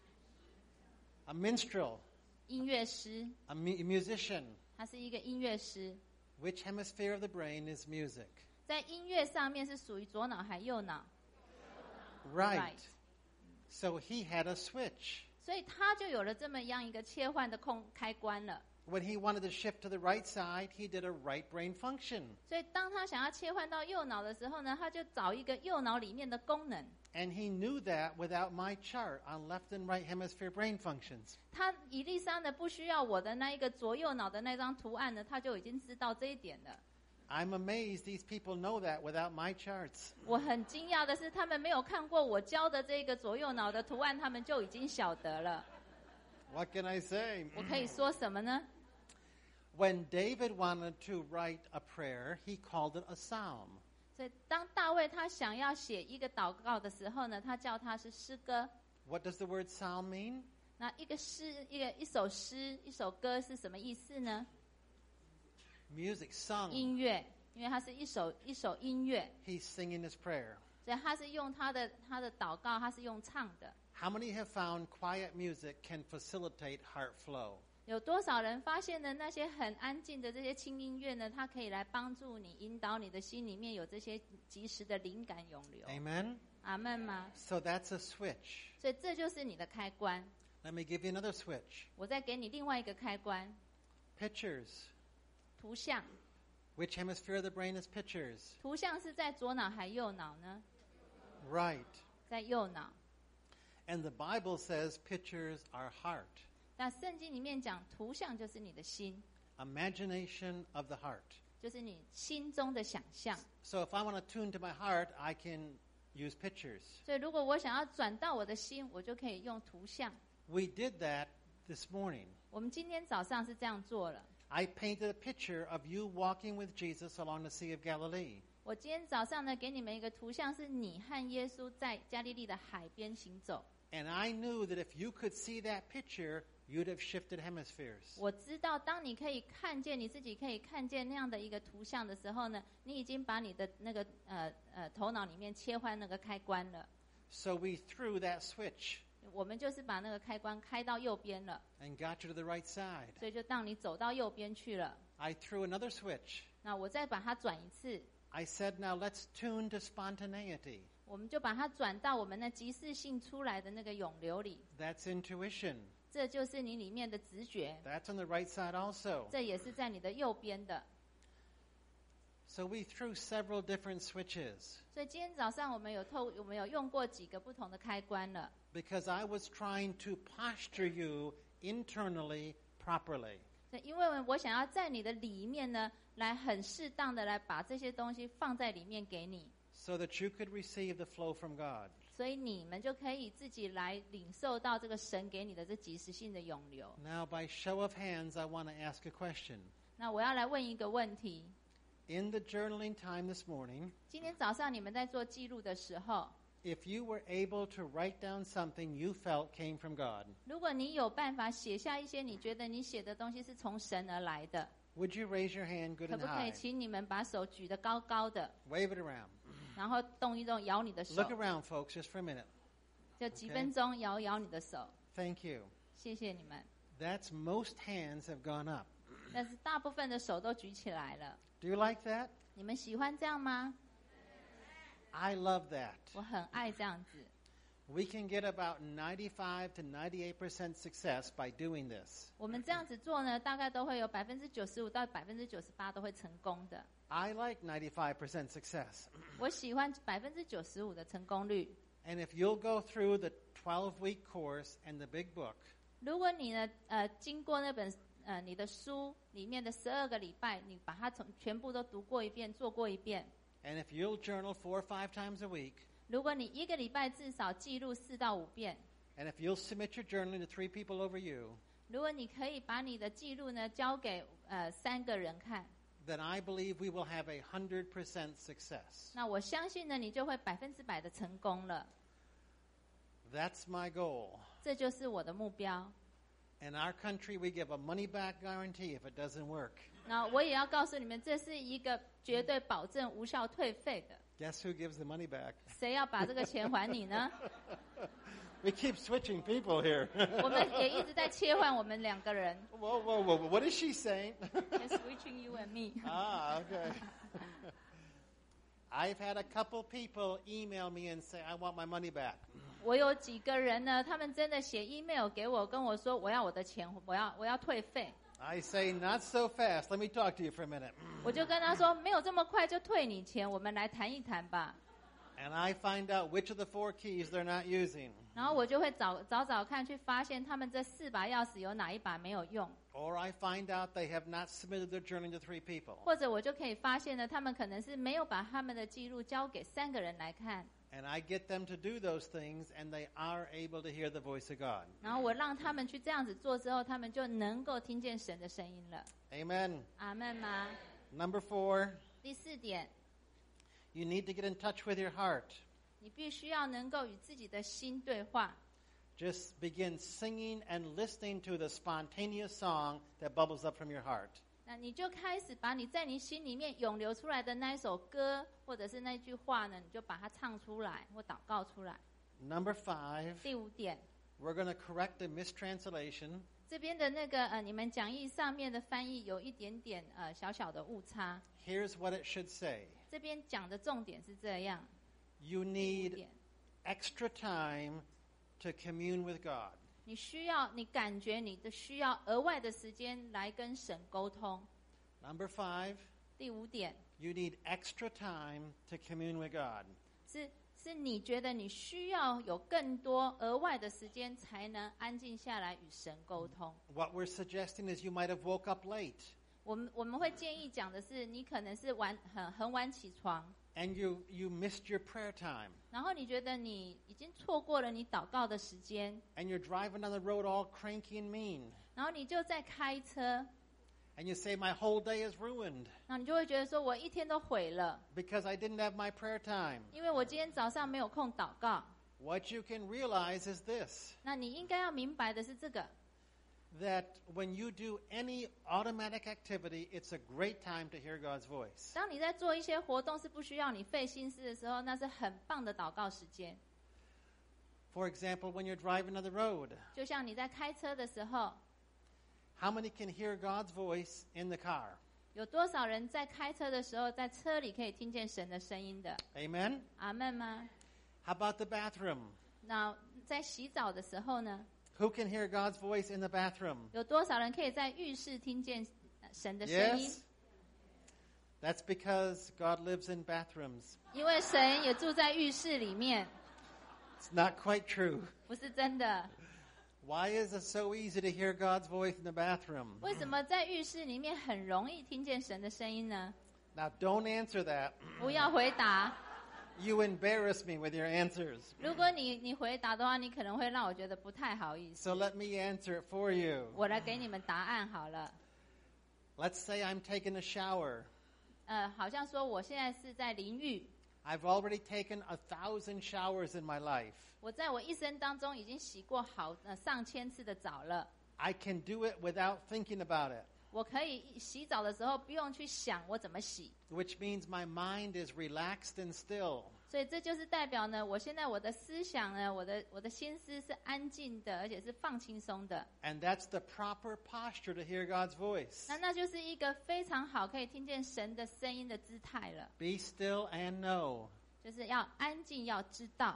[SPEAKER 1] A minstrel,
[SPEAKER 2] 音乐师，
[SPEAKER 1] a, mu- musician.
[SPEAKER 2] 他是一个音乐师，
[SPEAKER 1] Which hemisphere of the brain is music?
[SPEAKER 2] 在音乐上面是属于左脑还右脑？
[SPEAKER 1] Right.
[SPEAKER 2] Right.
[SPEAKER 1] So he had a switch.
[SPEAKER 2] 所以他就有了这么样一个切换的空开关了。
[SPEAKER 1] When he wanted to shift to the right side, he did a right brain function.
[SPEAKER 2] 所以当他想要切换到右脑的时候呢，他就找一个右脑里面的功能。
[SPEAKER 1] And he knew that without my chart on left and right hemisphere brain functions.
[SPEAKER 2] 他以利沙呢不需要我的那一个左右脑的那张图案呢，他就已经知道这一点了。
[SPEAKER 1] I'm amazed these people know that without my charts.
[SPEAKER 2] 我很惊讶的是，他们没有看过我教的这个左右脑的图案，他们就已经晓得了。
[SPEAKER 1] What can I say?
[SPEAKER 2] 我可以说什么呢？
[SPEAKER 1] When David wanted to write a prayer, he called it a psalm.
[SPEAKER 2] 所以当大卫他想要写一个祷告的时候呢，他叫它是诗歌。
[SPEAKER 1] What does the word psalm mean?
[SPEAKER 2] 那一个诗，一个一首诗，一首歌是什么意思呢？
[SPEAKER 1] Music, sung.
[SPEAKER 2] 音乐，因为它是一首一首音乐，
[SPEAKER 1] He's singing his prayer.
[SPEAKER 2] 所以他是用他的他的祷告，他是用唱的。
[SPEAKER 1] How many have found quiet music can facilitate heart flow?
[SPEAKER 2] 有多少人发现呢？那些很安静的这些轻音乐呢，它可以来帮助你，引导你的心里面有这些及时的灵感涌流。
[SPEAKER 1] Amen?
[SPEAKER 2] 阿们吗？
[SPEAKER 1] So that's a switch.
[SPEAKER 2] 所以这就是你的开关。
[SPEAKER 1] Let me give you another switch.
[SPEAKER 2] 我再给你另外一个开关，
[SPEAKER 1] Pictures.
[SPEAKER 2] 图像。
[SPEAKER 1] Which hemisphere of the brain is pictures?
[SPEAKER 2] 图像是在左脑还右脑呢？
[SPEAKER 1] Right.
[SPEAKER 2] 在右脑。
[SPEAKER 1] And the Bible says pictures are heart.
[SPEAKER 2] 那圣经里面讲，图像就是你的心，
[SPEAKER 1] Imagination of the heart.
[SPEAKER 2] 就是你心中的想象。
[SPEAKER 1] So if I want to tune to my heart, I can use pictures.
[SPEAKER 2] 所以如果我想要转到我的心，我就可以用图像。
[SPEAKER 1] We did that this morning.
[SPEAKER 2] 我们今天早上是这样做了。
[SPEAKER 1] I painted a picture of you walking with Jesus along the Sea of Galilee.
[SPEAKER 2] 我今天早上呢，给你们一个图像，是你和耶稣在加利利的海边行走。
[SPEAKER 1] And I knew that if you could see that picture, you'd have shifted hemispheres.
[SPEAKER 2] 我知道，当你可以看见你自己可以看见那样的一个图像的时候呢，你已经把你的那个呃呃头脑里面切换那个开关了。
[SPEAKER 1] So we threw that switch
[SPEAKER 2] 我们就是把那个开关开到右边了，
[SPEAKER 1] and got you to the right side.
[SPEAKER 2] 所以就让你走到右边去了。
[SPEAKER 1] I threw another switch.
[SPEAKER 2] 那我再把它转一次，
[SPEAKER 1] I said, now let's tune to spontaneity.
[SPEAKER 2] 我们就把它转到我们的即时性出来的那个涌流里。
[SPEAKER 1] That's intuition.
[SPEAKER 2] 这就是你里面的直觉，
[SPEAKER 1] That's on the right side also.
[SPEAKER 2] 这也是在你的右边的。
[SPEAKER 1] So we threw several different switches
[SPEAKER 2] 所以今天早上我们有透，我们有用过几个不同的开关了。
[SPEAKER 1] because I was trying to posture you internally properly.
[SPEAKER 2] 对，因为我想要在你的里面呢，来很适当的来把这些东西放在里面给你，
[SPEAKER 1] so that you could receive the flow from God.
[SPEAKER 2] 所以你们就可以自己来领受到这个神给你的这即时性的涌流。
[SPEAKER 1] Now, by show of hands, I want to ask a question.
[SPEAKER 2] 那我要来问一个问题：
[SPEAKER 1] In the journaling time this morning,
[SPEAKER 2] 今天早上你们在做记录的时候，
[SPEAKER 1] if you were able to write down something you felt came from God,
[SPEAKER 2] 如果你有办法写下一些你觉得你写的东西是从神而来的，
[SPEAKER 1] would you raise your hand good
[SPEAKER 2] 可
[SPEAKER 1] and
[SPEAKER 2] 不可以
[SPEAKER 1] high?
[SPEAKER 2] 请你们把手举得高高的，
[SPEAKER 1] Wave it around.
[SPEAKER 2] 然后动一动，摇你的手
[SPEAKER 1] Look，around, folks, just for a minute.
[SPEAKER 2] 就几分钟摇一摇你的手。
[SPEAKER 1] Thank you.
[SPEAKER 2] 谢谢你们。
[SPEAKER 1] That's most hands have gone up.
[SPEAKER 2] 但是大部分的手都举起来了，
[SPEAKER 1] Do you like that?
[SPEAKER 2] 你们喜欢这样吗？
[SPEAKER 1] I love that.
[SPEAKER 2] 我很爱这样子。
[SPEAKER 1] We can get about ninety-five to ninety-eight percent success by doing this.
[SPEAKER 2] 我们这样子做呢，大概都会有百分之九十五到百分之九十八都会成功的。
[SPEAKER 1] I like ninety-five percent success.
[SPEAKER 2] 我喜欢百分之九十五的成功率。
[SPEAKER 1] And if you'll go through the twelve-week course and the big book,
[SPEAKER 2] 如果你呢，呃，经过那本呃你的书里面的十二个礼拜，你把它从全部都读过一遍，做过一遍。
[SPEAKER 1] and if you'll journal four or five times a week,
[SPEAKER 2] 如果你一个礼拜至少记录四到五遍，
[SPEAKER 1] and if you'll submit your journaling to three people over you,
[SPEAKER 2] 如果你可以把你的记录呢交给呃三个人看，
[SPEAKER 1] then I believe we will have a hundred percent success.
[SPEAKER 2] 那我相信呢，你就会百分之百的成功了。
[SPEAKER 1] That's my goal.
[SPEAKER 2] 这就是我的目标。
[SPEAKER 1] In our country, we give a money-back guarantee if it doesn't work.
[SPEAKER 2] 那我也要告诉你们，这是一个绝对保证无效退费的。
[SPEAKER 1] Guess who gives the money back?
[SPEAKER 2] 谁要把这个钱还你呢？
[SPEAKER 1] We keep switching people here.
[SPEAKER 2] 我们也一直在切换我们两个人。
[SPEAKER 1] whoa, whoa, whoa! What is she saying?
[SPEAKER 2] Switching you and me.
[SPEAKER 1] ah, okay. I've had a couple people email me and say, "I want my money back."
[SPEAKER 2] 我有几个人呢，他们真的写 email 给我，跟我说我要我的钱，我要我要退费。
[SPEAKER 1] I say, "Not so fast. Let me talk to you for a minute."
[SPEAKER 2] 我就跟他说，没有这么快就退你钱，我们来谈一谈吧。
[SPEAKER 1] And I find out which of the four keys they're not using.
[SPEAKER 2] 然后我就会找找找看，去发现他们这四把钥匙有哪一把没有用，
[SPEAKER 1] Or I find out they have not submitted their journaling to three people.
[SPEAKER 2] 或者我就可以发现呢，他们可能是没有把他们的记录交给三个人来看。
[SPEAKER 1] And I get them to do those things, and they are able to hear the voice of God.
[SPEAKER 2] 然后我让他们去这样子做之后，他们就能够听见神的声音了。
[SPEAKER 1] Amen.
[SPEAKER 2] 阿们吗？
[SPEAKER 1] Number four,
[SPEAKER 2] 第四点，
[SPEAKER 1] you need to get in touch with your heart.
[SPEAKER 2] 你必须要能够与自己的心对话。
[SPEAKER 1] Just begin singing and listening to the spontaneous song that bubbles up from your heart.
[SPEAKER 2] 那你就开始把你在你心里面涌流出来的那一首歌，或者是那句话呢，你就把它唱出来或祷告出来。
[SPEAKER 1] Number five,
[SPEAKER 2] 第五点，
[SPEAKER 1] we're going to correct a mistranslation.
[SPEAKER 2] 这边的那个呃，你们讲义上面的翻译有一点点呃小小的误差。
[SPEAKER 1] Here's what it should say.
[SPEAKER 2] 这边讲的重点是这样。
[SPEAKER 1] You need extra time to commune with God.
[SPEAKER 2] 你需要，你感觉你的需要额外的时间来跟神沟通。
[SPEAKER 1] Number five.
[SPEAKER 2] 第五点。
[SPEAKER 1] You need extra time to commune with God.
[SPEAKER 2] 是是你觉得你需要有更多额外的时间才能安静下来与神沟通。
[SPEAKER 1] What we're suggesting is you might have woke up late.
[SPEAKER 2] 我们我们会建议讲的是，你可能是晚很很晚起床。
[SPEAKER 1] And you, you missed your prayer time.
[SPEAKER 2] 然后你觉得你已经错过了你祷告的时间。
[SPEAKER 1] And you're driving down the road all cranky and mean.
[SPEAKER 2] 然后你就在开车。
[SPEAKER 1] And you say, my whole day is ruined.
[SPEAKER 2] 那你就会觉得说，我一天都毁了。
[SPEAKER 1] Because I didn't have my prayer time.
[SPEAKER 2] 因为我今天早上没有空祷告。
[SPEAKER 1] What you can realize is this.
[SPEAKER 2] 那你应该要明白的是这个。
[SPEAKER 1] That when you do any automatic activity, it's a great time to hear God's voice.
[SPEAKER 2] 当你在做一些活动是不需要你费心思的时候，那是很棒的祷告时间。
[SPEAKER 1] For example, when you're driving on the road.
[SPEAKER 2] 就像你在开车的时候。
[SPEAKER 1] How many can hear God's voice in the car?
[SPEAKER 2] 有多少人在开车的时候，在车里可以听见神的声音的
[SPEAKER 1] ？Amen.
[SPEAKER 2] 阿们吗？
[SPEAKER 1] How about the bathroom?
[SPEAKER 2] 那在洗澡的时候呢？
[SPEAKER 1] Who can hear God's voice in the bathroom?
[SPEAKER 2] 有多少人可以在浴室听见神的声音？
[SPEAKER 1] Yes. That's because God lives in bathrooms.
[SPEAKER 2] 因为神也住在浴室里面。
[SPEAKER 1] It's not quite true.
[SPEAKER 2] 不是真的。
[SPEAKER 1] Why is it so easy to hear God's voice in the bathroom?
[SPEAKER 2] 为什么在浴室里面很容易听见神的声音呢？
[SPEAKER 1] Now, don't answer that.
[SPEAKER 2] 不要回答。
[SPEAKER 1] You embarrass me with your answers.
[SPEAKER 2] 如果你你回答的话，你可能会让我觉得不太好意思。
[SPEAKER 1] So let me answer it for you.
[SPEAKER 2] 我来给你们答案好了。
[SPEAKER 1] Let's say I'm taking a shower.
[SPEAKER 2] 呃，好像说我现在是在淋浴。
[SPEAKER 1] I've already taken a thousand showers in my life.
[SPEAKER 2] 我在我一生当中已经洗过好呃上千次的澡了。
[SPEAKER 1] I can do it without thinking about it.
[SPEAKER 2] 我可以洗澡的时候不用去想我怎么洗。
[SPEAKER 1] Which means my mind is relaxed and still.
[SPEAKER 2] 所以这就是代表呢，我现在我的思想呢，我的我的心思是安静的，而且是放轻松的。
[SPEAKER 1] And that's the proper posture to hear God's voice.
[SPEAKER 2] 那那就是一个非常好可以听见神的声音的姿态了。
[SPEAKER 1] Be still and know.
[SPEAKER 2] 就是要安静，要知道。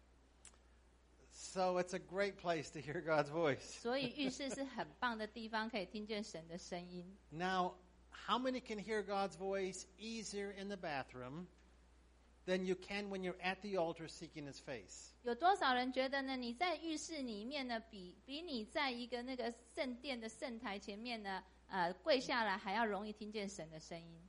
[SPEAKER 1] So it's a great place to hear God's voice.
[SPEAKER 2] 所以浴室是很棒的地方，可以听见神的声音。
[SPEAKER 1] Now, how many can hear God's voice easier in the bathroom than you can when you're at the altar seeking His face?
[SPEAKER 2] 有多少人觉得呢？你在浴室里面呢，比比你在一个那个圣殿的圣台前面呢，呃，跪下来还要容易听见神的声音？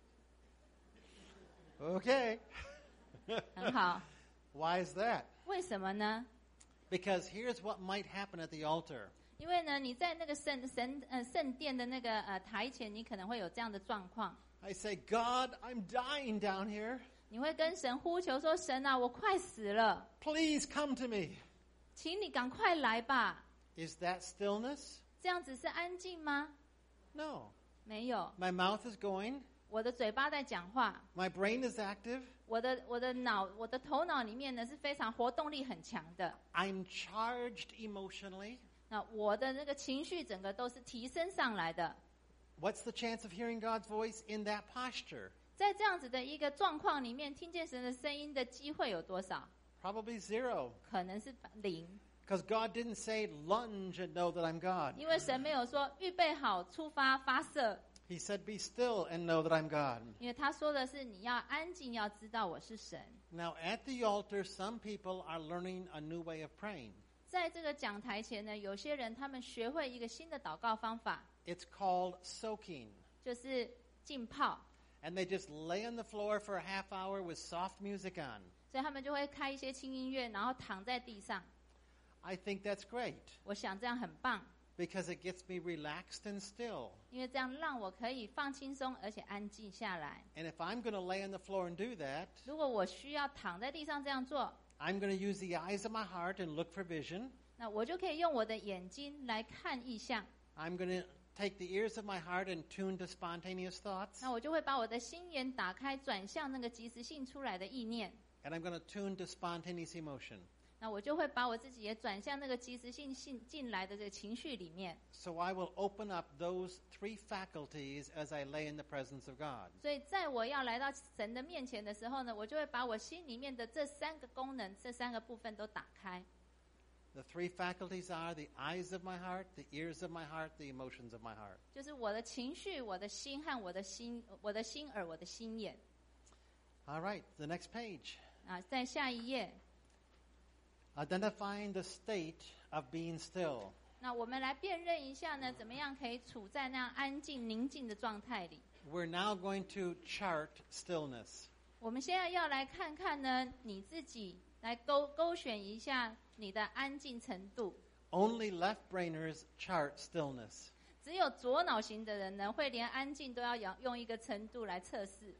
[SPEAKER 1] Okay.
[SPEAKER 2] 很好。
[SPEAKER 1] Why is that?
[SPEAKER 2] 为什么呢？
[SPEAKER 1] Because here's what might happen at the altar.
[SPEAKER 2] 因为呢，你在那个圣神呃圣殿的那个呃台前，你可能会有这样的状况。
[SPEAKER 1] I say, God, I'm dying down here.
[SPEAKER 2] 你会跟神呼求说：“神啊，我快死了，
[SPEAKER 1] Please come to me.
[SPEAKER 2] 请你赶快来吧。”
[SPEAKER 1] Is that stillness?
[SPEAKER 2] 这样子是安静吗？
[SPEAKER 1] No.
[SPEAKER 2] 没有，
[SPEAKER 1] My mouth is going.
[SPEAKER 2] 我的嘴巴在讲话，
[SPEAKER 1] My brain is active.
[SPEAKER 2] 我的我的脑我的头脑里面呢是非常活动力很强的。
[SPEAKER 1] I'm charged emotionally.
[SPEAKER 2] 那我的那个情绪整个都是提升上来的。
[SPEAKER 1] What's the chance of hearing God's voice in that posture?
[SPEAKER 2] 在这样子的一个状况里面，听见神的声音的机会有多少？
[SPEAKER 1] Probably zero.
[SPEAKER 2] 可能是零。
[SPEAKER 1] Because God didn't say lunge and know that I'm God.
[SPEAKER 2] 因为神没有说预备好出发发射。
[SPEAKER 1] He said be still and know that I'm God.
[SPEAKER 2] 因为他说的是你要安静，要知道我是神。
[SPEAKER 1] Now at the altar, some people are learning a new way of praying.
[SPEAKER 2] 在这个讲台前呢，有些人他们学会一个新的祷告方法，
[SPEAKER 1] It's called soaking.
[SPEAKER 2] 就是浸泡。
[SPEAKER 1] And they just lay on the floor for a half hour with soft music on.
[SPEAKER 2] 所以他们就会开一些轻音乐，然后躺在地上。
[SPEAKER 1] I think that's great
[SPEAKER 2] 我想这样很棒，
[SPEAKER 1] because it gets me relaxed and still.
[SPEAKER 2] 因为这样让我可以放轻松，而且安静下来。
[SPEAKER 1] And if I'm going to lay on the floor and do that,
[SPEAKER 2] 如果我需要躺在地上这样做，
[SPEAKER 1] I'm going to use the eyes of my heart and look for vision.
[SPEAKER 2] 那我就可以用我的眼睛来看意象。
[SPEAKER 1] I'm going to take the ears of my heart and tune to spontaneous thoughts.
[SPEAKER 2] 那我就会把我的心眼打开，转向那个即时性出来的意念。
[SPEAKER 1] And I'm going to tune to spontaneous emotion.
[SPEAKER 2] 那我就会把我自己也转向那个及时性性进来的这个情绪里面。
[SPEAKER 1] So I will open up those three faculties as I lay in the presence of God.
[SPEAKER 2] 所以在我要来到神的面前的时候呢，我就会把我心里面的这三个功能、这三个部分都打开。
[SPEAKER 1] The three faculties are the eyes of my heart, the ears of my heart, the emotions of my heart.
[SPEAKER 2] 就是我的情绪、我的心和我的心、我的心耳、我的心眼。
[SPEAKER 1] All right, the next page.
[SPEAKER 2] 啊，在下一页，
[SPEAKER 1] Identifying the state of being still.
[SPEAKER 2] 那我们来辨认一下呢，怎么样可以处在那样安静、宁静的状态里。
[SPEAKER 1] We're now going to chart stillness.
[SPEAKER 2] 我们现在要来看看呢，你自己来勾勾选一下你的安静程度。
[SPEAKER 1] Only left-brainers chart stillness.
[SPEAKER 2] 只有左脑型的人呢，会连安静都要用用一个程度来测试。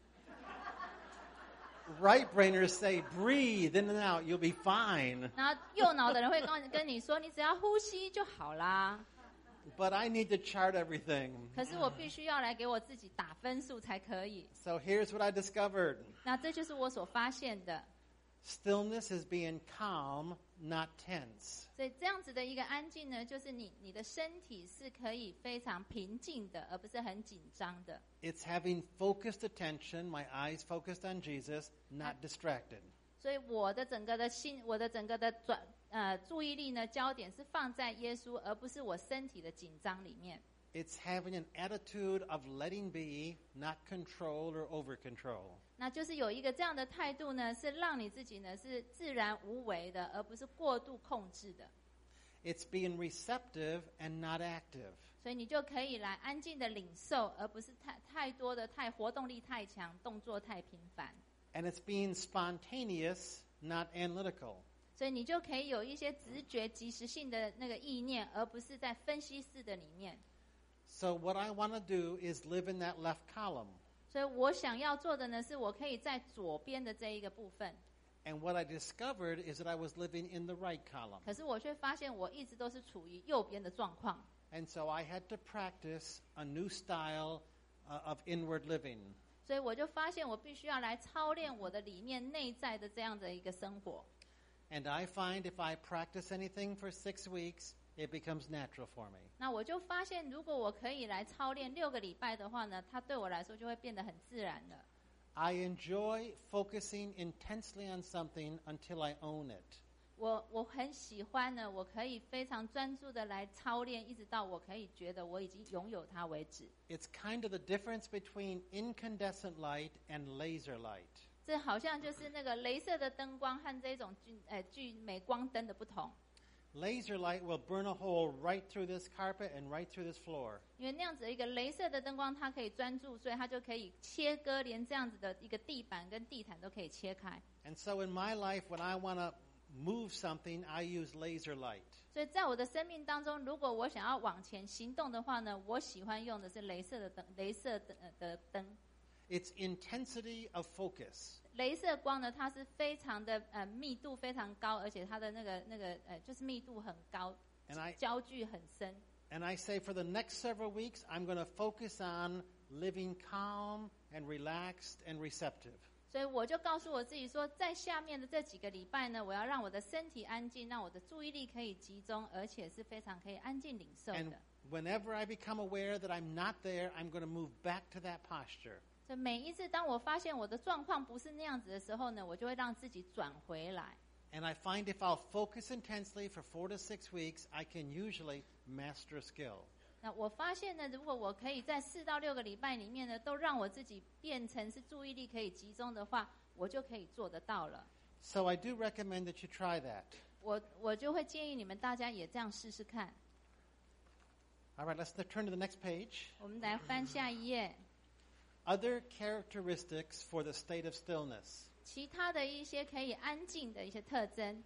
[SPEAKER 1] Right-brainers say, breathe in and out, you'll be fine.
[SPEAKER 2] 然后右脑的人会跟跟你说，你只要呼吸就好啦。
[SPEAKER 1] But I need to chart everything.
[SPEAKER 2] 可是我必须要来给我自己打分数才可以。
[SPEAKER 1] So here's what I discovered.
[SPEAKER 2] 那这就是我所发现的。
[SPEAKER 1] Stillness is being calm, not tense.
[SPEAKER 2] 所以这样子的一个安静呢，就是你你的身体是可以非常平静的，而不是很紧张的。
[SPEAKER 1] It's having focused attention, my eyes focused on Jesus, not distracted.
[SPEAKER 2] 所以我的整个的心，我的整个的转呃注意力呢，焦点是放在耶稣，而不是我身体的紧张里面。
[SPEAKER 1] It's having an attitude of letting be, not control or over control.
[SPEAKER 2] 那就是有一个这样的态度呢，是让你自己呢是自然无为的，而不是过度控制的。
[SPEAKER 1] It's being receptive and not active.
[SPEAKER 2] 所以你就可以来安静的领受，而不是太太多的太活动力太强，动作太频繁。
[SPEAKER 1] And it's being spontaneous, not analytical.
[SPEAKER 2] 所以你就可以有一些直觉、及时性的那个意念，而不是在分析式的里面。
[SPEAKER 1] So what I want to do is live in that left column.
[SPEAKER 2] 所以我想要做的呢，是我可以在左边的这一个部分。
[SPEAKER 1] And what I discovered is that I was living in the right column.
[SPEAKER 2] 可是我却发现，我一直都是处于右边的状况。
[SPEAKER 1] And so I had to practice a new style uh, of inward living.
[SPEAKER 2] 所以我就发现，我必须要来操练我的里面内在的这样的一个生活。
[SPEAKER 1] And I find if I practice anything for six weeks, it becomes natural for me.
[SPEAKER 2] 那我就发现，如果我可以来操练六个礼拜的话呢，它对我来说就会变得很自然了。
[SPEAKER 1] I enjoy focusing intensely on something until I own it.
[SPEAKER 2] 我我很喜欢呢，我可以非常专注的来操练，一直到我可以觉得我已经拥有它为止。
[SPEAKER 1] It's kind of the difference between incandescent light and laser light.
[SPEAKER 2] 这好像就是那个雷射的灯光和这种聚呃聚镁光灯的不同。
[SPEAKER 1] Laser light will burn a hole right through this carpet and right through this floor.
[SPEAKER 2] 因为那样子的一个雷射的灯光，它可以专注，所以它就可以切割，连这样子的一个地板跟地毯都可以切开。
[SPEAKER 1] And so in my life, when I want to move something, I use laser light.
[SPEAKER 2] 所以在我的生命当中，如果我想要往前行动的话呢，我喜欢用的是雷射的灯，雷射的的灯。
[SPEAKER 1] It's intensity of focus.
[SPEAKER 2] 雷射光呢，它是非常的呃密度非常高，而且它的那个那个呃就是密度很高，
[SPEAKER 1] And I
[SPEAKER 2] 焦距很深。
[SPEAKER 1] and I say for the next several weeks, I'm going to focus on living calm and relaxed and receptive.
[SPEAKER 2] 所以我就告诉我自己说，在下面的这几个礼拜呢，我要让我的身体安静，让我的注意力可以集中，而且是非常可以安静领受
[SPEAKER 1] And
[SPEAKER 2] 的。
[SPEAKER 1] whenever I become aware that I'm not there, I'm going to move back to that posture.
[SPEAKER 2] 所以每一次当我发现我的状况不是那样子的时候呢，我就会让自己转回来。
[SPEAKER 1] And I find if I'll focus intensely for four to six weeks, I can usually master a skill.
[SPEAKER 2] 那我发现呢，如果我可以在四到六个礼拜里面呢，都让我自己变成是注意力可以集中的话，我就可以做得到了。
[SPEAKER 1] So I do recommend that you try that.
[SPEAKER 2] 我我就会建议你们大家也这样试试看。
[SPEAKER 1] All right, let's turn to the next page.
[SPEAKER 2] 我们来翻下一页，
[SPEAKER 1] Other characteristics for the state of stillness.
[SPEAKER 2] 其他的一些可以安静的一些特征。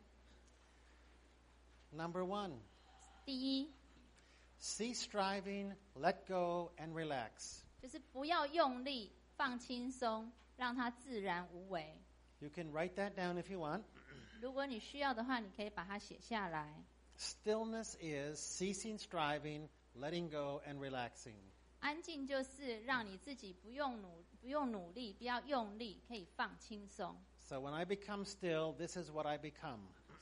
[SPEAKER 1] Number one,
[SPEAKER 2] 第一，
[SPEAKER 1] cease striving, let go, and relax.
[SPEAKER 2] 就是不要用力，放轻松，让它自然无为。
[SPEAKER 1] You can write that down if you want.
[SPEAKER 2] 如果你需要的话，你可以把它写下来。
[SPEAKER 1] Stillness is ceasing striving, letting go, and relaxing.
[SPEAKER 2] 安静就是让你自己不用努不用努力，不要用力，可以放轻松。
[SPEAKER 1] So when I become still, this is what I become.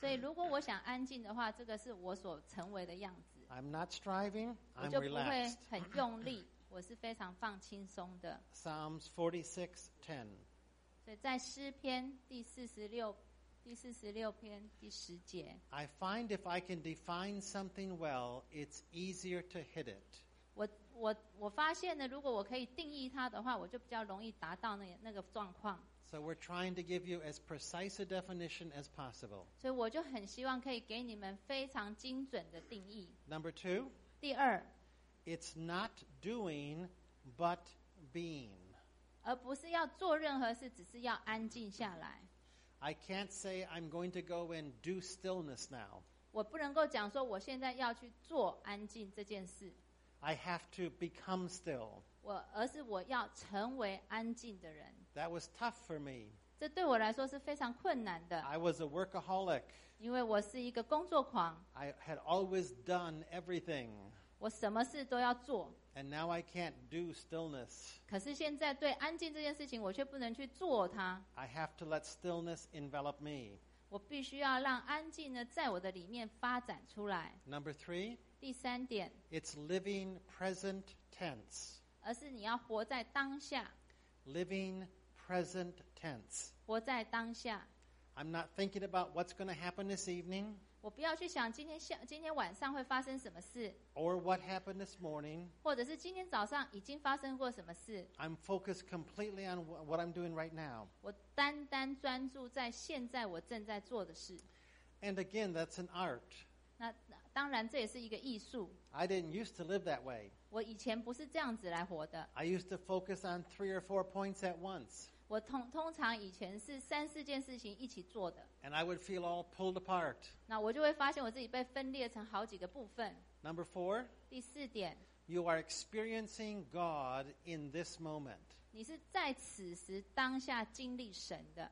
[SPEAKER 2] 所以如果我想安静的话，这个是我所成为的样子。
[SPEAKER 1] I'm not striving,
[SPEAKER 2] 我
[SPEAKER 1] I'm
[SPEAKER 2] 就不会
[SPEAKER 1] relaxed.
[SPEAKER 2] 很用力，我是非常放轻松的。
[SPEAKER 1] Psalms forty-six ten.
[SPEAKER 2] 所以在诗篇第四十六第四十六篇第十节，
[SPEAKER 1] I find if I can define something well, it's easier to hit it.
[SPEAKER 2] 我我我发现呢，如果我可以定义它的话，我就比较容易达到那那个状况。
[SPEAKER 1] So we're trying to give you as precise a definition as possible.
[SPEAKER 2] 所以我就很希望可以给你们非常精准的定义。
[SPEAKER 1] Number two,
[SPEAKER 2] 第二，
[SPEAKER 1] it's not doing, but being.
[SPEAKER 2] 而不是要做任何事，只是要安静下来。
[SPEAKER 1] I can't say I'm going to go and do stillness now.
[SPEAKER 2] 我不能够讲说我现在要去做安静这件事，
[SPEAKER 1] I have to become still.
[SPEAKER 2] 我而是我要成为安静的人。
[SPEAKER 1] That was tough for me.
[SPEAKER 2] 这对我来说是非常困难的，
[SPEAKER 1] I was a workaholic.
[SPEAKER 2] 因为我是一个工作狂，
[SPEAKER 1] I had always done everything.
[SPEAKER 2] 我什么事都要做。
[SPEAKER 1] And now I can't do stillness.
[SPEAKER 2] 可是现在对安静这件事情，我却不能去做它。
[SPEAKER 1] I have to let stillness envelop me.
[SPEAKER 2] 我必须要让安静呢，在我的里面发展出来。
[SPEAKER 1] Number three,
[SPEAKER 2] 第三点，
[SPEAKER 1] it's living present tense.
[SPEAKER 2] 而是你要活在当下，
[SPEAKER 1] Living present tense.
[SPEAKER 2] 活在当下。
[SPEAKER 1] I'm not thinking about what's going to happen this evening
[SPEAKER 2] 我不要去想今天下今天晚上会发生什么事，
[SPEAKER 1] or what happened this morning.
[SPEAKER 2] 或者是今天早上已经发生过什么事。
[SPEAKER 1] I'm focused completely on wh- what I'm doing right now.
[SPEAKER 2] 我单单专注在现在我正在做的事。
[SPEAKER 1] And again, that's an art.
[SPEAKER 2] 那当然这也是一个艺术。
[SPEAKER 1] I didn't used to live that way.
[SPEAKER 2] 我以前不是这样子来活的，
[SPEAKER 1] I used to focus on three or four points at once.
[SPEAKER 2] 我通通常以前是三四件事情一起做的，
[SPEAKER 1] And I would feel all pulled apart.
[SPEAKER 2] 那我就会发现我自己被分裂成好几个部分。
[SPEAKER 1] Number four,
[SPEAKER 2] 第四点，
[SPEAKER 1] you are experiencing God in this moment.
[SPEAKER 2] 你是在此时当下经历神的，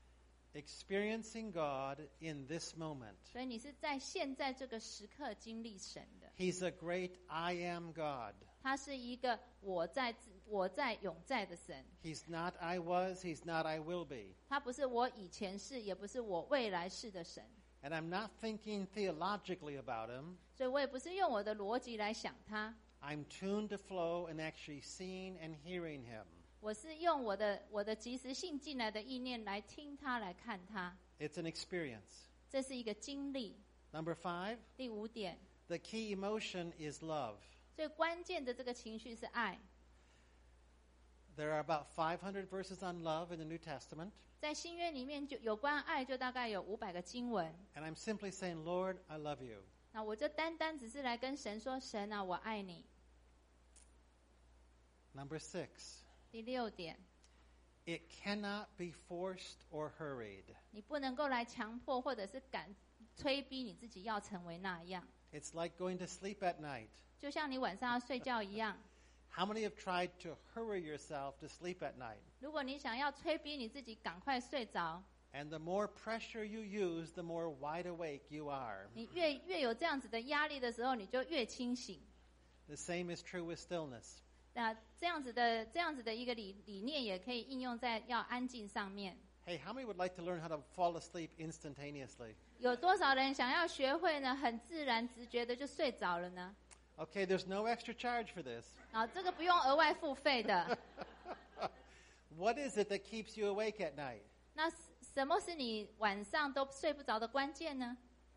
[SPEAKER 1] Experiencing God in this moment.
[SPEAKER 2] 所以你是在现在这个时刻经历神的。
[SPEAKER 1] He's a great I am God.
[SPEAKER 2] 他是一个我在我在永在的神，
[SPEAKER 1] He's not I was, he's not I will be.
[SPEAKER 2] 他不是我以前是，也不是我未来是的神。
[SPEAKER 1] And I'm not thinking theologically about him.
[SPEAKER 2] 所以我也不是用我的逻辑来想他，
[SPEAKER 1] I'm tuned to flow and actually seeing and hearing him.
[SPEAKER 2] 我是用我的我的即时性进来的意念来听他，来看他。
[SPEAKER 1] It's an experience.
[SPEAKER 2] 这是一个经历。
[SPEAKER 1] Number five,
[SPEAKER 2] 第五点，
[SPEAKER 1] the key emotion is love.
[SPEAKER 2] 最关键的这个情绪是爱。
[SPEAKER 1] There are about five hundred verses on love in the New Testament.
[SPEAKER 2] 在新约里面就有关爱，就大概有五百个经文。
[SPEAKER 1] And I'm simply saying, Lord, I love you.
[SPEAKER 2] 那我就单单只是来跟神说：“神啊，我爱你。
[SPEAKER 1] Number six, ”
[SPEAKER 2] 第六点，
[SPEAKER 1] it cannot be forced or hurried.
[SPEAKER 2] 你不能够来强迫或者是赶催逼你自己要成为那样，
[SPEAKER 1] It's like going to sleep at night.
[SPEAKER 2] 就像你晚上要睡觉一样。
[SPEAKER 1] How many have tried to hurry yourself to sleep at night?
[SPEAKER 2] 如果你想要催逼你自己赶快睡着，
[SPEAKER 1] And the more pressure you use, the more wide awake you are.
[SPEAKER 2] 你越越有这样子的压力的时候，你就越清醒。
[SPEAKER 1] The same is true with stillness.
[SPEAKER 2] 那这样子的这样子的一个理理念，也可以应用在要安静上面。
[SPEAKER 1] Hey, how many would like to learn how to fall asleep instantaneously?
[SPEAKER 2] 有多少人想要学会呢？很自然直觉的就睡着了呢？
[SPEAKER 1] Okay, there's no extra charge for this.
[SPEAKER 2] 啊，这个不用额外付费的。
[SPEAKER 1] What is it that keeps you awake at night?
[SPEAKER 2] 那什么是你晚上都睡不着的关键呢？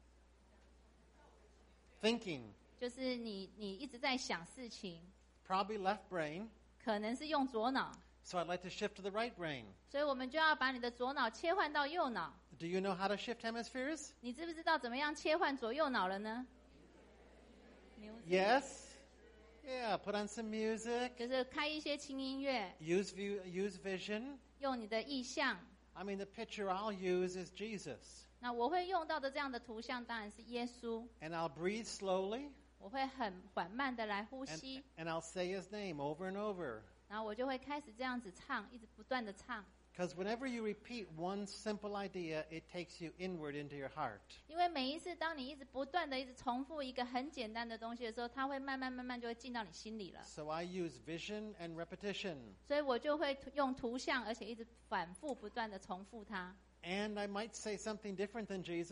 [SPEAKER 1] Thinking.
[SPEAKER 2] 就是你你一直在想事情，
[SPEAKER 1] Probably left brain.
[SPEAKER 2] 可能是用左脑，
[SPEAKER 1] So I'd like to shift to the right brain.
[SPEAKER 2] 所以我们就要把你的左脑切换到右脑。
[SPEAKER 1] Do you know how to shift hemispheres?
[SPEAKER 2] 你知不知道怎么样切换左右脑了呢？
[SPEAKER 1] Yes. Yeah, put on some music.
[SPEAKER 2] 就是开一些轻音乐，
[SPEAKER 1] Use view, use vision.
[SPEAKER 2] 用你的意象。
[SPEAKER 1] I mean, the picture I'll use is Jesus.
[SPEAKER 2] 那我会用到的这样的图像当然是耶稣。
[SPEAKER 1] And I'll breathe slowly.
[SPEAKER 2] 我会很缓慢的来呼
[SPEAKER 1] And,
[SPEAKER 2] 吸，
[SPEAKER 1] and I'll say his name over and over.
[SPEAKER 2] 然后我就会开始这样子唱，一直不断的唱。
[SPEAKER 1] Because whenever you repeat one simple idea, it takes you inward into your heart.
[SPEAKER 2] 因为每一次当你一直不断的一直重复一个很简单的东西的时候，它会慢慢慢慢就会进到你心里了。
[SPEAKER 1] So I use vision and repetition.
[SPEAKER 2] 所以我就会用图像，而且一直反复不断的重复它。
[SPEAKER 1] And I might say something different than Jesus.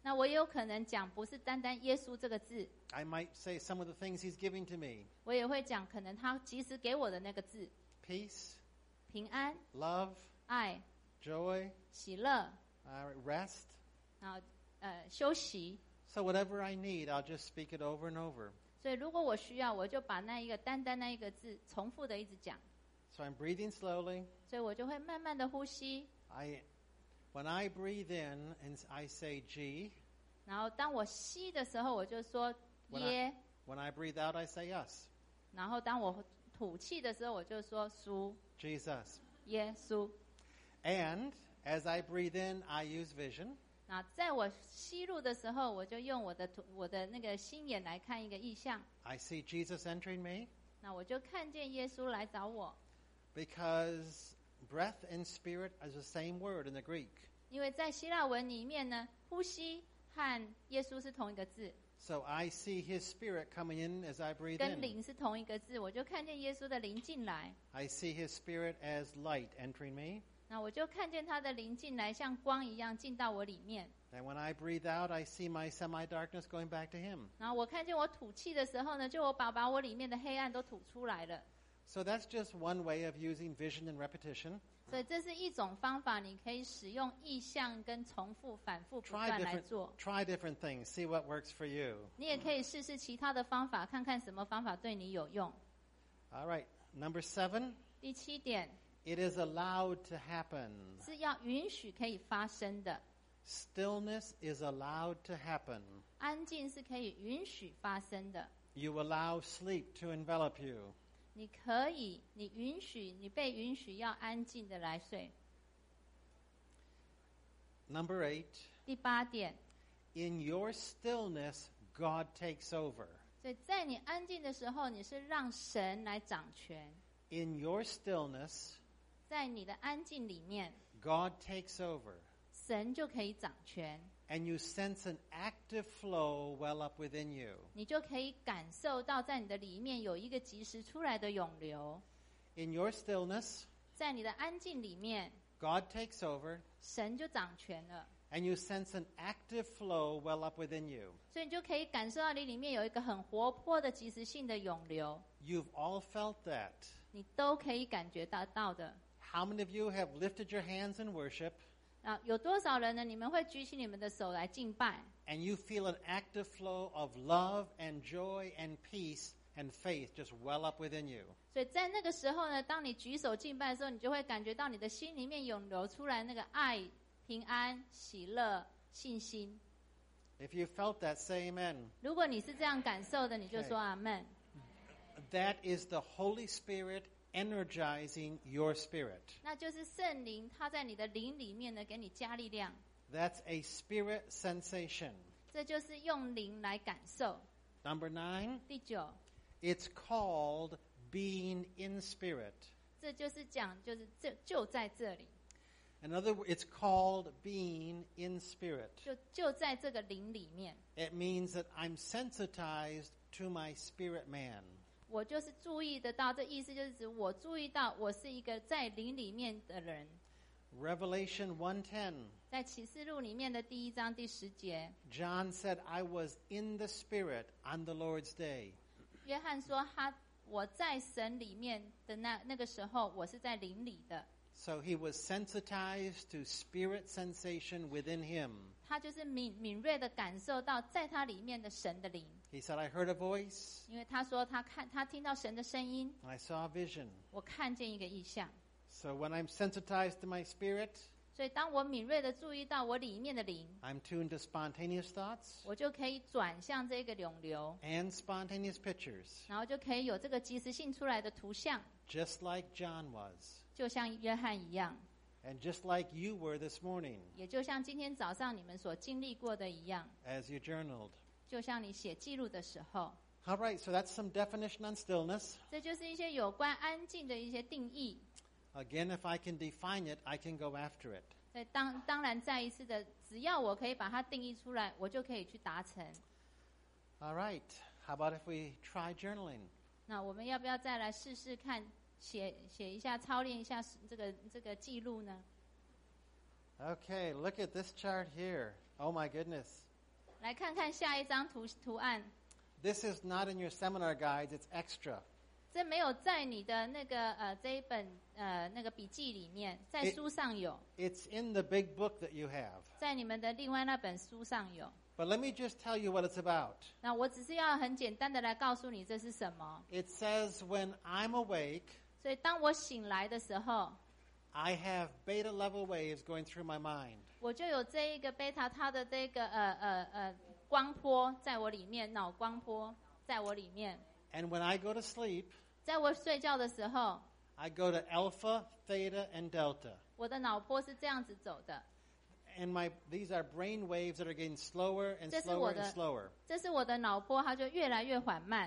[SPEAKER 2] 那我也有可能讲不是单单耶稣这个字，
[SPEAKER 1] I might say some of the things he's giving to me.
[SPEAKER 2] 我也会讲可能他及时给我的那个字，
[SPEAKER 1] Peace,
[SPEAKER 2] 平安、
[SPEAKER 1] love,
[SPEAKER 2] 爱、
[SPEAKER 1] joy,
[SPEAKER 2] 喜乐，
[SPEAKER 1] uh, rest.
[SPEAKER 2] 然后呃休息。
[SPEAKER 1] So whatever I need, I'll just speak it over and over.
[SPEAKER 2] 所以如果我需要，我就把那一个单单那一个字重复的一直讲，
[SPEAKER 1] So I'm breathing slowly.
[SPEAKER 2] 所以我就会慢慢的呼吸。
[SPEAKER 1] I, when I breathe in and I say G,
[SPEAKER 2] 然后当我吸的时候，我就说
[SPEAKER 1] When
[SPEAKER 2] 耶；
[SPEAKER 1] when I breathe out, I say us,
[SPEAKER 2] 然后当我吐气的时候，我就说苏
[SPEAKER 1] Jesus.
[SPEAKER 2] 耶稣。
[SPEAKER 1] And as I breathe in, I use vision.
[SPEAKER 2] 那在我吸入的时候，我就用我的吐我的那个心眼来看一个意象，
[SPEAKER 1] I see Jesus entering me
[SPEAKER 2] 那我就看见耶稣来找我，
[SPEAKER 1] because breath and spirit is the same word in the Greek.
[SPEAKER 2] 因为在希腊文里面呢，呼吸和耶稣是同一个字，
[SPEAKER 1] So I see his spirit coming in as I breathe
[SPEAKER 2] 跟
[SPEAKER 1] in.
[SPEAKER 2] 灵是同一个字，我就看见耶稣的灵进来，
[SPEAKER 1] I see his spirit as light entering me.
[SPEAKER 2] 那我就看见他的灵进来，像光一样进到我里面。
[SPEAKER 1] And when I breathe out, I see my semi-darkness going back to him.
[SPEAKER 2] 然后我看见我吐气的时候呢，就我把把我里面的黑暗都吐出来了。
[SPEAKER 1] So that's just one way of using vision and repetition.
[SPEAKER 2] 所以这是一种方法，你可以使用意象跟重复、反复不
[SPEAKER 1] Try
[SPEAKER 2] 断来
[SPEAKER 1] different,
[SPEAKER 2] 做。
[SPEAKER 1] try different things. See what works for you.
[SPEAKER 2] 你也可以试试其他的方法，看看什么方法对你有用。
[SPEAKER 1] All right. Number seven,
[SPEAKER 2] 第七点
[SPEAKER 1] it is allowed to happen.
[SPEAKER 2] 是要允许可以发生的，
[SPEAKER 1] Stillness is allowed to happen.
[SPEAKER 2] 安静是可以允许发生的。
[SPEAKER 1] You allow sleep to envelop you.
[SPEAKER 2] 你可以，你允许，你被允许要安静的来睡。
[SPEAKER 1] Number eight,
[SPEAKER 2] 第八点，
[SPEAKER 1] in your stillness, God takes over.
[SPEAKER 2] 所以在你安静的时候，你是让神来掌权。
[SPEAKER 1] In your stillness,
[SPEAKER 2] 在你的安静里面，
[SPEAKER 1] God takes over.
[SPEAKER 2] 神就可以掌权，
[SPEAKER 1] And you sense an active flow well up within you.
[SPEAKER 2] 你就可以感受到在你的里面有一个及时出来的涌流。
[SPEAKER 1] In your stillness,
[SPEAKER 2] 在你的安静里面，
[SPEAKER 1] God takes over.
[SPEAKER 2] 神就掌权了，
[SPEAKER 1] And you sense an active flow well up within you.
[SPEAKER 2] 所以你就可以感受到你里面有一个很活泼的及时性的涌流，
[SPEAKER 1] You've all felt that.
[SPEAKER 2] 你都可以感觉得到的。
[SPEAKER 1] How many of you have lifted your hands in worship
[SPEAKER 2] 啊，有多少人呢？你们会举起你们的手来敬拜，
[SPEAKER 1] and you feel an active flow of love and joy and peace and faith just well up within you?
[SPEAKER 2] 所以在那个时候呢，当你举手敬拜的时候，你就会感觉到你的心里面涌流出来那个爱、平安、喜乐、信心。
[SPEAKER 1] If you felt that, say amen.
[SPEAKER 2] 如果你是这样感受的，你就说阿门。
[SPEAKER 1] That is the Holy Spirit energizing your spirit.
[SPEAKER 2] 那就是圣灵，他在你的灵里面呢，给你加力量。
[SPEAKER 1] That's a spirit sensation.
[SPEAKER 2] 这就是用灵来感受。
[SPEAKER 1] Number nine,
[SPEAKER 2] 第九，
[SPEAKER 1] it's called being in spirit.
[SPEAKER 2] 这就是讲，就是这就在这里，
[SPEAKER 1] In other words, it's called being in spirit.
[SPEAKER 2] 就就在这个灵里面。
[SPEAKER 1] It means that I'm sensitized to my spirit man.
[SPEAKER 2] 我就是注意得到，这意思就是指我注意到我是一个在灵里面的人。
[SPEAKER 1] Revelation one ten,
[SPEAKER 2] 在启示录里面的第一章第十节，
[SPEAKER 1] John said, I was in the spirit on the Lord's day.
[SPEAKER 2] 约翰说他我在神里面的那那个时候，我是在灵里的。
[SPEAKER 1] So he was sensitized to spirit sensation within him.
[SPEAKER 2] 他就是敏敏锐的感受到在他里面的神的灵，
[SPEAKER 1] He said, I heard a voice
[SPEAKER 2] 因为他说他看他听到神的声音，
[SPEAKER 1] and I saw a vision.
[SPEAKER 2] 我看见一个异象。
[SPEAKER 1] So when I'm sensitized to my spirit,
[SPEAKER 2] 所以当我敏锐的注意到我里面的灵，
[SPEAKER 1] I'm tuned to spontaneous thoughts
[SPEAKER 2] 我就可以转向这个涌流，
[SPEAKER 1] and spontaneous pictures,
[SPEAKER 2] 然后就可以有这个即时性出来的图像，
[SPEAKER 1] just like John was,
[SPEAKER 2] 就像约翰一样，
[SPEAKER 1] and just like you were this morning
[SPEAKER 2] 也就像今天早上你们所经历过的一样，
[SPEAKER 1] as you journaled.
[SPEAKER 2] 就像你写记录的时候。
[SPEAKER 1] All right, so that's some definition on stillness.
[SPEAKER 2] 这就是一些有关安静的一些定义。
[SPEAKER 1] Again, if I can define it, I can go after it.
[SPEAKER 2] 所以当当然再一次的，只要我可以把它定义出来，我就可以去达成。
[SPEAKER 1] All right, how about if we try journaling?
[SPEAKER 2] 那我们要不要再来试试看，写写一下，操练一下这个这个记录呢？
[SPEAKER 1] Okay, look at this chart here. Oh my goodness.
[SPEAKER 2] 来看看下一张图图案。
[SPEAKER 1] This is not in your seminar guides, it's extra.
[SPEAKER 2] 这没有在你的那个呃这一本呃那个笔记里面，在
[SPEAKER 1] It-
[SPEAKER 2] 书上有，
[SPEAKER 1] It's in the big book that you have.
[SPEAKER 2] 在你们的另外那本书上有。
[SPEAKER 1] But let me just tell you what it's about.
[SPEAKER 2] 那我只是要很简单的来告诉你这是什么。
[SPEAKER 1] It says, when I'm awake,
[SPEAKER 2] 所以当我醒来的时候，
[SPEAKER 1] I have beta level waves going through my mind.
[SPEAKER 2] 我就有这一个贝塔它的这个呃呃呃光波在我里面，脑光波在我里面。
[SPEAKER 1] And when I go to sleep,
[SPEAKER 2] 在我睡觉的时候，
[SPEAKER 1] I go to alpha, theta, and delta.
[SPEAKER 2] 我的脑波是这样子走的。
[SPEAKER 1] And my these are brain waves that are getting slower and
[SPEAKER 2] 这是
[SPEAKER 1] slower
[SPEAKER 2] 我
[SPEAKER 1] and
[SPEAKER 2] 的
[SPEAKER 1] slower.
[SPEAKER 2] 这是我的脑波，它就越来越缓慢。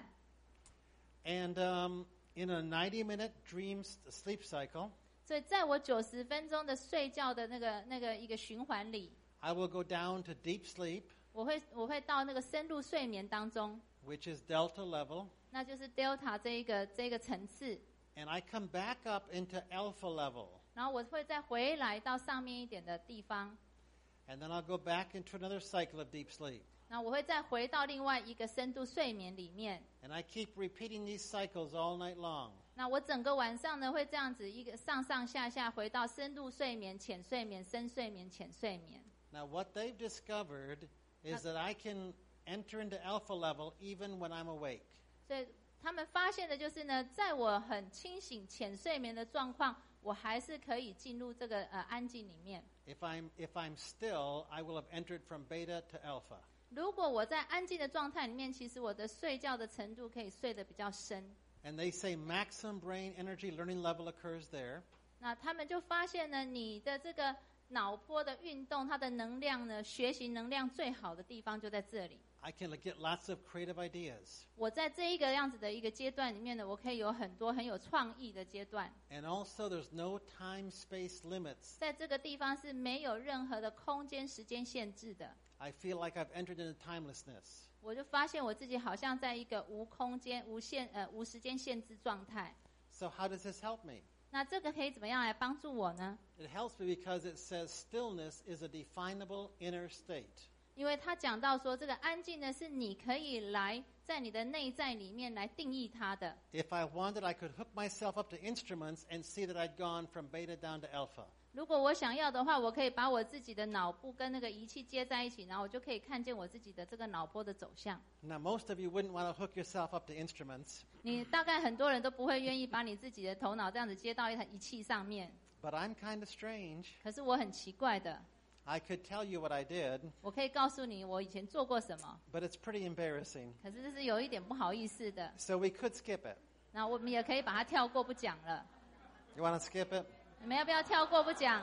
[SPEAKER 1] And um, in a ninety minute dream s- sleep cycle,
[SPEAKER 2] 所以在我九十分钟的睡觉的那个那个一个循环里，
[SPEAKER 1] I will go down to deep sleep,
[SPEAKER 2] 我会我会到那个深入睡眠当中，
[SPEAKER 1] which is delta level,
[SPEAKER 2] 那就是 delta 这一个这个层次，
[SPEAKER 1] and I come back up into alpha level.
[SPEAKER 2] 然后我会再回来到上面一点的地方，
[SPEAKER 1] And then I'll go back into another cycle of deep sleep.
[SPEAKER 2] 然后我会再回到另外一个深度睡眠里面。
[SPEAKER 1] And I keep repeating these cycles all night long.
[SPEAKER 2] 那我整个晚上呢会这样子一个上上下下回到深度睡眠、浅睡眠、深睡眠、浅睡眠。
[SPEAKER 1] Now, what they've discovered is that I can enter into alpha level even when I'm awake.
[SPEAKER 2] 所以他们发现的就是呢，在我很清醒、浅睡眠的状况，我还是可以进入这个呃安静里面。
[SPEAKER 1] If I'm, if I'm still, I will have entered from beta to alpha.
[SPEAKER 2] 如果我在安静的状态里面，其实我的睡觉的程度可以睡得比较深。
[SPEAKER 1] And they say maximum brain energy learning level occurs there.
[SPEAKER 2] 那他们就发现呢，你的这个脑波的运动，它的能量呢，学习能量最好的地方就在这里。
[SPEAKER 1] I can get lots of creative ideas.
[SPEAKER 2] 我在这一个样子的一个阶段里面呢，我可以有很多很有创意的阶段。
[SPEAKER 1] And also, there's no time space limits.
[SPEAKER 2] 在这个地方是没有任何的空间时间限制的。
[SPEAKER 1] I feel like I've entered into timelessness.
[SPEAKER 2] 我就发现我自己好像在一个无空间、无限呃无时间限制状态。
[SPEAKER 1] So, how does this help me?
[SPEAKER 2] 那这个可以怎么样来帮助我呢？
[SPEAKER 1] It helps me because it says stillness is a definable inner state.
[SPEAKER 2] 因为他讲到说，这个安静呢，是你可以来在你的内在里面来定义它的。
[SPEAKER 1] If I wanted, I could hook myself up to instruments and see that I'd gone from beta down to alpha.
[SPEAKER 2] 如果我想要的话，我可以把我自己的脑部跟那个仪器接在一起，然后我就可以看见我自己的这个脑波的走向。
[SPEAKER 1] Now, most of you wouldn't want to hook yourself up to instruments,
[SPEAKER 2] 你大概很多人都不会愿意把你自己的头脑这样子接到一台仪器上面。
[SPEAKER 1] but I'm kind of strange.
[SPEAKER 2] 可是我很奇怪的，
[SPEAKER 1] I could tell you what I did,
[SPEAKER 2] 我可以告诉你我以前做过什么，
[SPEAKER 1] but it's pretty embarrassing.
[SPEAKER 2] 可是这是有一点不好意思的。
[SPEAKER 1] So we could skip it.
[SPEAKER 2] 那我们也可以把它跳过不讲了。
[SPEAKER 1] You want to skip it?
[SPEAKER 2] 你们要不要跳过不讲？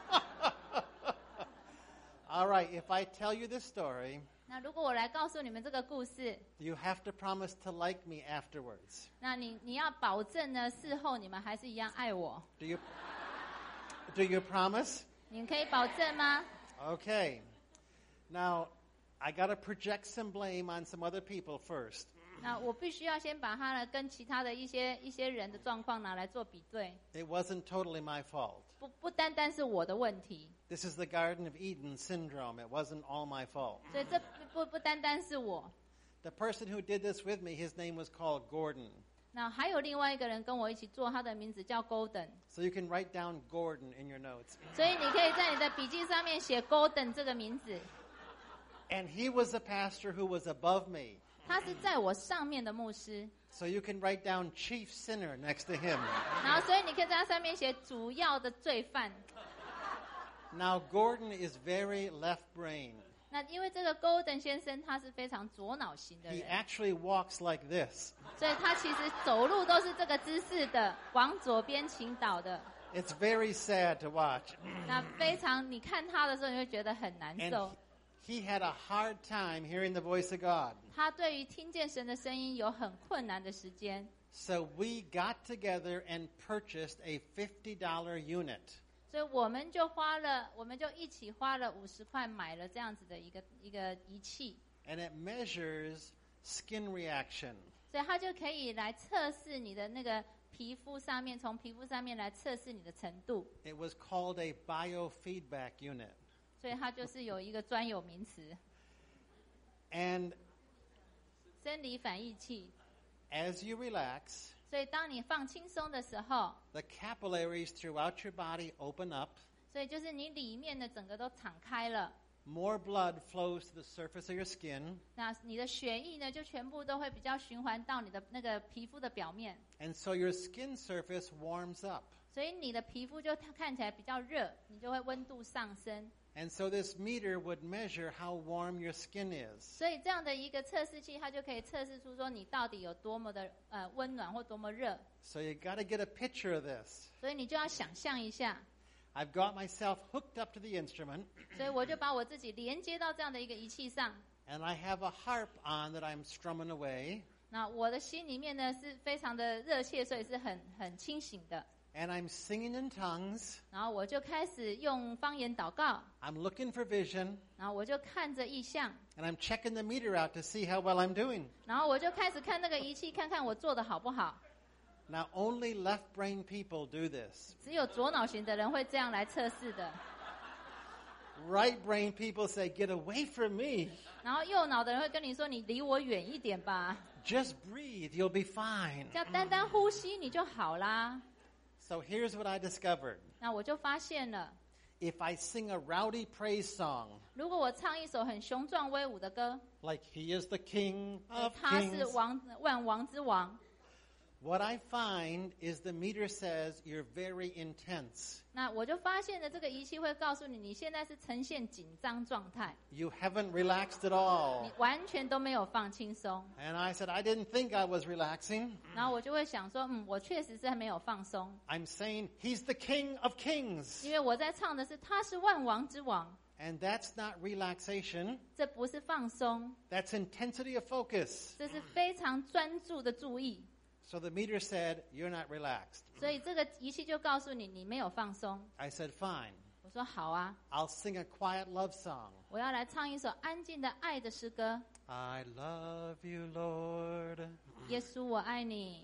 [SPEAKER 1] All right, if I tell you this story,
[SPEAKER 2] 那如果我来告诉你们这个故事，
[SPEAKER 1] you have to promise to like me afterwards.
[SPEAKER 2] 那你你要保证呢，事后你们还是一样爱我。
[SPEAKER 1] Do you Do you promise?
[SPEAKER 2] 你们可以保证吗？
[SPEAKER 1] Okay. Now, I got to project some blame on some other people first.
[SPEAKER 2] 那我必须要先把它呢跟其他的一些一些人的状况拿来做比对，
[SPEAKER 1] It wasn't totally my fault.
[SPEAKER 2] 不不单单是我的问题，
[SPEAKER 1] This is the Garden of Eden syndrome. It wasn't all my fault.
[SPEAKER 2] 所以这不不单单是我。
[SPEAKER 1] The person who did this with me, his name was called Gordon.
[SPEAKER 2] 那还有另外一个人跟我一起做，他的名字叫 Golden，
[SPEAKER 1] So you can write down Gordon in your notes.
[SPEAKER 2] 所以你可以在你的笔记上面写 Golden 这个名字。
[SPEAKER 1] And he was the pastor who was above me.
[SPEAKER 2] 他是在我上面的牧师，
[SPEAKER 1] So you can write down chief sinner next to him.
[SPEAKER 2] 然后所以你可以在他上面写主要的罪犯。
[SPEAKER 1] Now, Gordon is very left brain.
[SPEAKER 2] 那因为这个 Golden 先生他是非常左脑型的
[SPEAKER 1] He
[SPEAKER 2] 人，
[SPEAKER 1] actually walks like this.
[SPEAKER 2] 所以他其实走路都是这个姿势的，往左边倾倒的。
[SPEAKER 1] It's very sad to watch.
[SPEAKER 2] 那非常，你看他的时候，你会觉得很难
[SPEAKER 1] And
[SPEAKER 2] 受。
[SPEAKER 1] he had a hard time hearing the voice of God.
[SPEAKER 2] 他对于听见神的声音有很困难的时间，
[SPEAKER 1] So we got together and purchased a fifty dollar unit.
[SPEAKER 2] 所以我们就花了，我们就一起花了五十块买了这样子的一个一个仪器，
[SPEAKER 1] And it measures skin reaction.
[SPEAKER 2] 所以它就可以来测试你的那个皮肤上面，从皮肤上面来测试你的程度。
[SPEAKER 1] It was called a biofeedback unit.
[SPEAKER 2] 所以它就是有一个专有名词。
[SPEAKER 1] And
[SPEAKER 2] 生理反应器。
[SPEAKER 1] as you relax,
[SPEAKER 2] 所以当你放轻松的时候，
[SPEAKER 1] the capillaries throughout your body open up.
[SPEAKER 2] 所以就是你里面的整个都敞开了，
[SPEAKER 1] More blood flows to the surface of your skin.
[SPEAKER 2] 那你的血液呢就全部都会比较循环到你的那个皮肤的表面，
[SPEAKER 1] And so your skin surface warms up.
[SPEAKER 2] 所以你的皮肤就看起来比较热，你就会温度上升。
[SPEAKER 1] And so this meter would measure how warm your skin is.
[SPEAKER 2] 所以这样的一个测试器，它就可以测试出说你到底有多么的呃温暖或多么热。
[SPEAKER 1] So you got to get a picture of this.
[SPEAKER 2] 所以你就要想象一下。
[SPEAKER 1] I've got myself hooked up to the instrument,
[SPEAKER 2] 所以我就把我自己连接到这样的一个仪器上。
[SPEAKER 1] and I have a harp on that I'm strumming away,
[SPEAKER 2] 那我的心里面呢是非常的热切，所以是很很清醒的。
[SPEAKER 1] and I'm singing in tongues.
[SPEAKER 2] 然后我就开始用方言祷告，
[SPEAKER 1] I'm looking for vision,
[SPEAKER 2] 然后我就看着异象，
[SPEAKER 1] and I'm checking the meter out to see how well I'm doing.
[SPEAKER 2] 然后我就开始看那个仪器，看看我做的好不好。
[SPEAKER 1] Now, only left brain people do this.
[SPEAKER 2] 只有左脑型的人会这样来测试的，
[SPEAKER 1] Right brain people say, get away from me.
[SPEAKER 2] 然后右脑的人会跟你说：“你离我远一点吧，
[SPEAKER 1] Just breathe, you'll be fine.
[SPEAKER 2] 这样单单呼吸你就好啦。”
[SPEAKER 1] So here's what I discovered.
[SPEAKER 2] 那我就发现了，
[SPEAKER 1] If I sing a rowdy praise song,
[SPEAKER 2] 如果我唱一首很雄壮威武的歌，
[SPEAKER 1] like He is the King
[SPEAKER 2] 呃
[SPEAKER 1] of
[SPEAKER 2] 他是
[SPEAKER 1] Kings,
[SPEAKER 2] 王万王之王，
[SPEAKER 1] what I find is the meter says you're very intense.
[SPEAKER 2] 那我就发现了这个仪器会告诉你，你现在是呈现紧张状态，
[SPEAKER 1] You haven't relaxed at all.
[SPEAKER 2] 你完全都没有放轻松。
[SPEAKER 1] And I said, I didn't think I was relaxing.
[SPEAKER 2] 然后我就会想说，嗯，我确实是还没有放松，
[SPEAKER 1] I'm saying He's the King of Kings.
[SPEAKER 2] 因为我在唱的是他是万王之王，
[SPEAKER 1] And that's not relaxation.
[SPEAKER 2] 这不是放松，
[SPEAKER 1] That's intensity of focus.
[SPEAKER 2] 这是非常专注的注意。
[SPEAKER 1] So the meter said, you're not relaxed.
[SPEAKER 2] 所以这个仪器就告诉你，你没有放松。
[SPEAKER 1] I said, fine.
[SPEAKER 2] 我说好啊，
[SPEAKER 1] I'll sing a quiet love song.
[SPEAKER 2] 我要来唱一首安静的爱的诗歌。
[SPEAKER 1] I love you, Lord.
[SPEAKER 2] 耶稣，我爱你。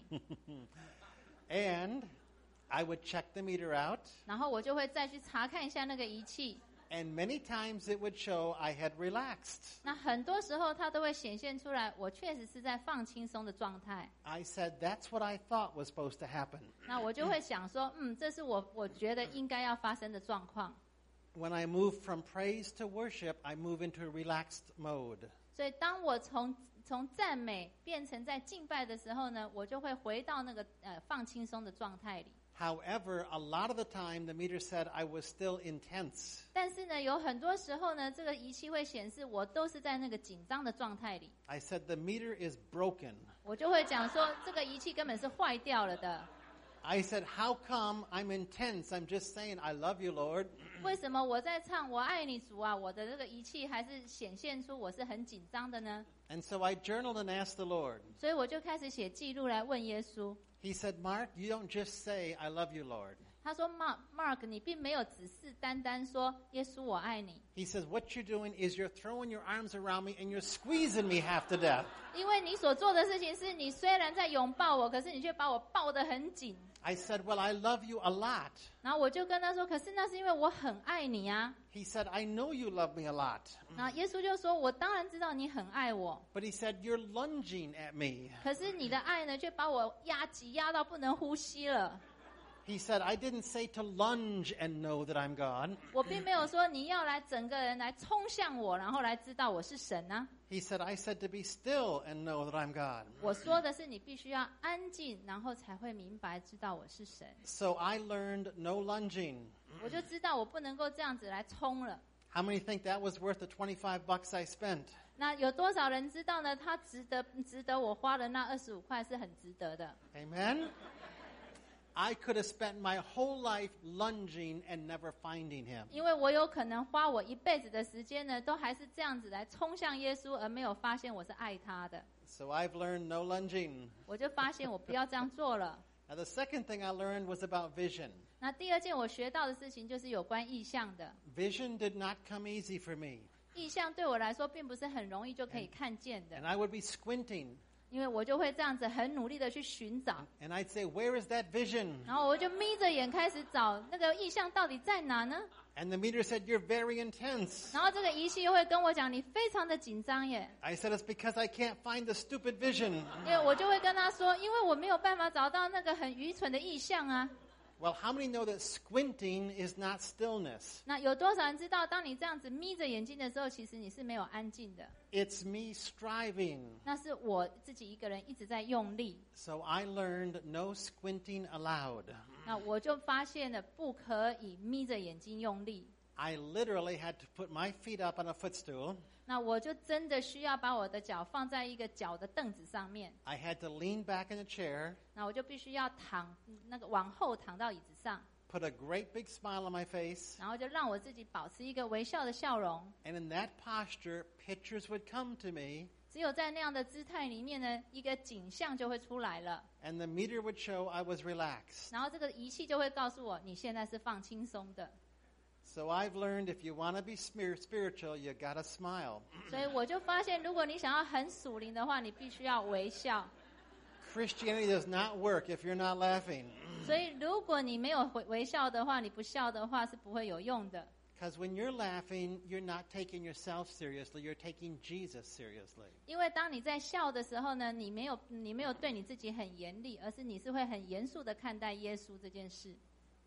[SPEAKER 1] And I would check the meter out.
[SPEAKER 2] 然后我就会再去查看一下那个仪器。
[SPEAKER 1] And many times it would show I had relaxed.
[SPEAKER 2] 那很多时候它都会显现出来，我确实是在放轻松的状态。
[SPEAKER 1] I said, that's what I thought was supposed to happen.
[SPEAKER 2] 那我就会想说，嗯，这是我我觉得应该要发生的状况。
[SPEAKER 1] When I move from praise to worship, I move into a relaxed mode.
[SPEAKER 2] 所以当我从从赞美变成在敬拜的时候呢，我就会回到那个呃放轻松的状态里。
[SPEAKER 1] However, a lot of the time, the meter said I was still intense.
[SPEAKER 2] 但是呢，有很多时候呢，这个仪器会显示我都是在那个紧张的状态里。
[SPEAKER 1] I said, the meter is broken.
[SPEAKER 2] 我就会讲说，这个仪器根本是坏掉了的。
[SPEAKER 1] I said, how come I'm intense? I'm just saying, I love you, Lord.
[SPEAKER 2] 为什么我在唱我爱你主啊，我的这个仪器还是显现出我是很紧张的呢？
[SPEAKER 1] And so I journaled and asked the Lord.
[SPEAKER 2] 所以我就开始写记录来问耶稣。
[SPEAKER 1] He said, Mark, you don't just say, I love you, Lord.
[SPEAKER 2] 他说 ：“Mark Mark， 你并没有只是单单说耶稣我爱你，
[SPEAKER 1] He says, what you're doing is you're throwing your arms around me and you're squeezing me half to death.
[SPEAKER 2] 因为你所做的事情是你虽然在拥抱我，可是你却把我抱得很紧。”
[SPEAKER 1] I said, well, I love you a lot.
[SPEAKER 2] 然后我就跟他说：“可是那是因为我很爱你啊。
[SPEAKER 1] He said, I know you love me a lot. ”
[SPEAKER 2] 然后耶稣就说：“我当然知道你很爱我，
[SPEAKER 1] But he said, you're lunging at me.
[SPEAKER 2] 可是你的爱呢，却把我压挤压到不能呼吸了。
[SPEAKER 1] He said, I didn't say to lunge and know that I'm God.
[SPEAKER 2] 我并没有说你要来整个人来冲向我，然后来知道我是神啊。
[SPEAKER 1] He said, I said to be still and know that I'm God.
[SPEAKER 2] 我说的是你必须要安静，然后才会明白知道我是神。
[SPEAKER 1] So I learned no lunging.
[SPEAKER 2] 我就知道我不能够这样子来冲了。
[SPEAKER 1] How many think that was worth the twenty-five bucks I spent?
[SPEAKER 2] 那有多少人知道呢？他值得值得我花的那二十五块是很值得的。
[SPEAKER 1] Amen? I could have spent my whole life lunging and never finding him.
[SPEAKER 2] 因为我有可能花我一辈子的时间呢，都还是这样子来冲向耶稣，而没有发现我是爱他的。
[SPEAKER 1] So I've learned no lunging.
[SPEAKER 2] 我就发现我不要这样做了。
[SPEAKER 1] Now the second thing I learned was about vision.
[SPEAKER 2] 那第二件我学到的事情就是有关意象的。
[SPEAKER 1] Vision did not come easy for me.
[SPEAKER 2] 意象对我来说并不是很容易就可以看见的
[SPEAKER 1] And。I would be squinting.
[SPEAKER 2] 因为我就会这样子很努力的去寻找，
[SPEAKER 1] And I'd say, where is that vision?
[SPEAKER 2] 然后我就眯着眼开始找那个意象到底在哪呢？
[SPEAKER 1] And the meter said, you're very intense.
[SPEAKER 2] 然后这个仪器又会跟我讲你非常的紧张耶，
[SPEAKER 1] I said, it's because I can't find the stupid vision.
[SPEAKER 2] 因为我就会跟他说，因为我没有办法找到那个很愚蠢的意象啊。
[SPEAKER 1] Well, how many know that squinting is not stillness?
[SPEAKER 2] 那有多少人知道，当你这样子眯着眼睛的时候，其实你是没有安静的？
[SPEAKER 1] It's me striving.
[SPEAKER 2] 那是我自己一个人一直在用力。
[SPEAKER 1] So I learned no squinting allowed.
[SPEAKER 2] 那我就发现了，不可以眯着眼睛用力。
[SPEAKER 1] I literally had to put my feet up on a footstool.
[SPEAKER 2] 那我就真的需要把我的脚放在一个脚的凳子上面，
[SPEAKER 1] I had to lean back in a chair,
[SPEAKER 2] 那我就必须要躺那个往后躺到椅子上，
[SPEAKER 1] put a great big smile on my face,
[SPEAKER 2] 然后就让我自己保持一个微笑的笑容。
[SPEAKER 1] and in that posture, pictures would come to me,
[SPEAKER 2] 只有在那样的姿态里面呢，一个景象就会出来了，
[SPEAKER 1] and the meter would show I was relaxed.
[SPEAKER 2] 然后这个仪器就会告诉我，你现在是放轻松的。
[SPEAKER 1] So I've learned if you want to be spir- spiritual, you gotta smile.
[SPEAKER 2] 所以我就发现，如果你想要很属灵的话，你必须要微笑。
[SPEAKER 1] Christianity does not work if you're not laughing.
[SPEAKER 2] 所以如果你没有微微笑的话，你不笑的话是不会有用的。
[SPEAKER 1] Because when you're laughing, you're not taking yourself seriously, you're taking Jesus seriously.
[SPEAKER 2] 因为当你在笑的时候呢，你没有你没有对你自己很严厉，而是你是会很严肃的看待耶稣这件事。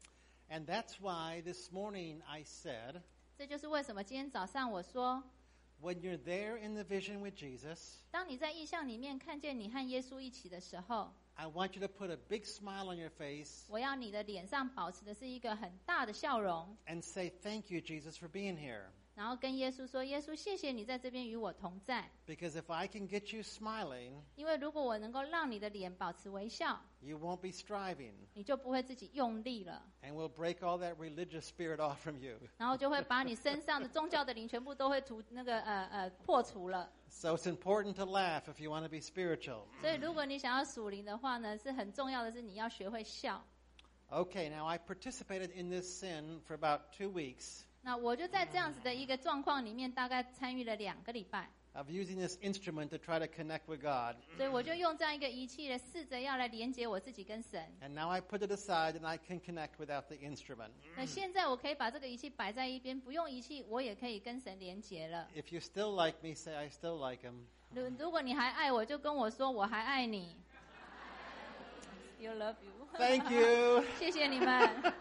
[SPEAKER 1] And that's why this morning I said,
[SPEAKER 2] 这就是为什么今天早上我说，
[SPEAKER 1] when you're there in the vision with Jesus,
[SPEAKER 2] 当你在意象里面看见你和耶稣一起的时候，
[SPEAKER 1] I want you to put a big smile on your face
[SPEAKER 2] 我要你的脸上保持的是一个很大的笑容，
[SPEAKER 1] and say, thank you, Jesus, for being here.
[SPEAKER 2] 然后跟耶稣说：“耶稣，谢谢你在这边与我同在。
[SPEAKER 1] Because if I can get you smiling,
[SPEAKER 2] 因为如果我能够让你的脸保持微笑，
[SPEAKER 1] you won't be striving,
[SPEAKER 2] 你就不会自己用力了，
[SPEAKER 1] and we'll break all that religious spirit off from you.
[SPEAKER 2] 然后就会把你身上的宗教的灵全部都会涂那个呃呃破除了。
[SPEAKER 1] So it's important to laugh if you want to be spiritual.
[SPEAKER 2] 所以，如果你想要属灵的话呢，是很重要的是你要学会笑。
[SPEAKER 1] Okay, now I participated in this sin for about two weeks
[SPEAKER 2] 那我就在这样子的一个状况里面，大概参与了两个礼拜，
[SPEAKER 1] of using this instrument to try to connect with God.
[SPEAKER 2] 所以我就用这样一个仪器来试着要来连接我自己跟神。
[SPEAKER 1] And now I put it aside and I can connect without the instrument.
[SPEAKER 2] 那现在我可以把这个仪器摆在一边，不用仪器，我也可以跟神连接了。
[SPEAKER 1] If you still like me, say I still like him.
[SPEAKER 2] 如如果你还爱我，就跟我说我还爱你。Still love you。
[SPEAKER 1] Thank you.
[SPEAKER 2] 谢谢你们。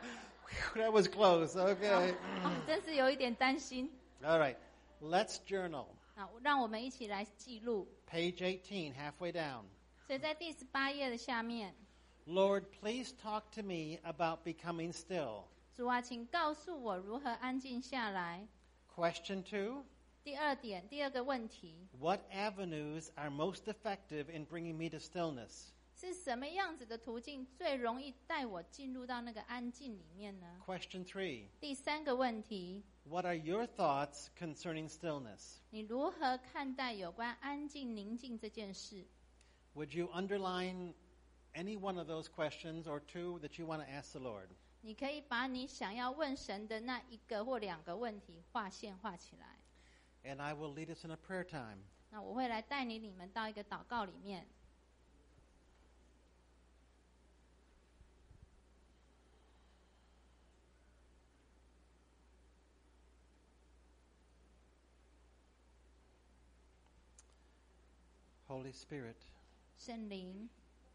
[SPEAKER 1] That was close. Okay.
[SPEAKER 2] 哦，真是有一点担心。
[SPEAKER 1] All right. Let's journal.
[SPEAKER 2] 啊，让我们一起来记录。
[SPEAKER 1] Page eighteen, halfway down.
[SPEAKER 2] 所以在第十八页的下面，
[SPEAKER 1] Lord, please talk to me about becoming still.
[SPEAKER 2] 主啊，请告诉我如何安静下来。
[SPEAKER 1] Question two.
[SPEAKER 2] 第二点，第二个问题
[SPEAKER 1] What avenues are most effective in bringing me to stillness?
[SPEAKER 2] 是什么样子的途径最容易带我进入到那个安静里面呢？
[SPEAKER 1] Question three.
[SPEAKER 2] 第三个问题，
[SPEAKER 1] What are your thoughts concerning stillness?
[SPEAKER 2] 你如何看待有关安静宁静这件事？
[SPEAKER 1] Would you underline any one of those questions or two that you want to ask the Lord?
[SPEAKER 2] 你可以把你想要问神的那一个或两个问题画线画起来。
[SPEAKER 1] And I will lead us in a prayer time.
[SPEAKER 2] 那我会来带领你们到一个祷告里面。
[SPEAKER 1] Holy Spirit,
[SPEAKER 2] 圣灵，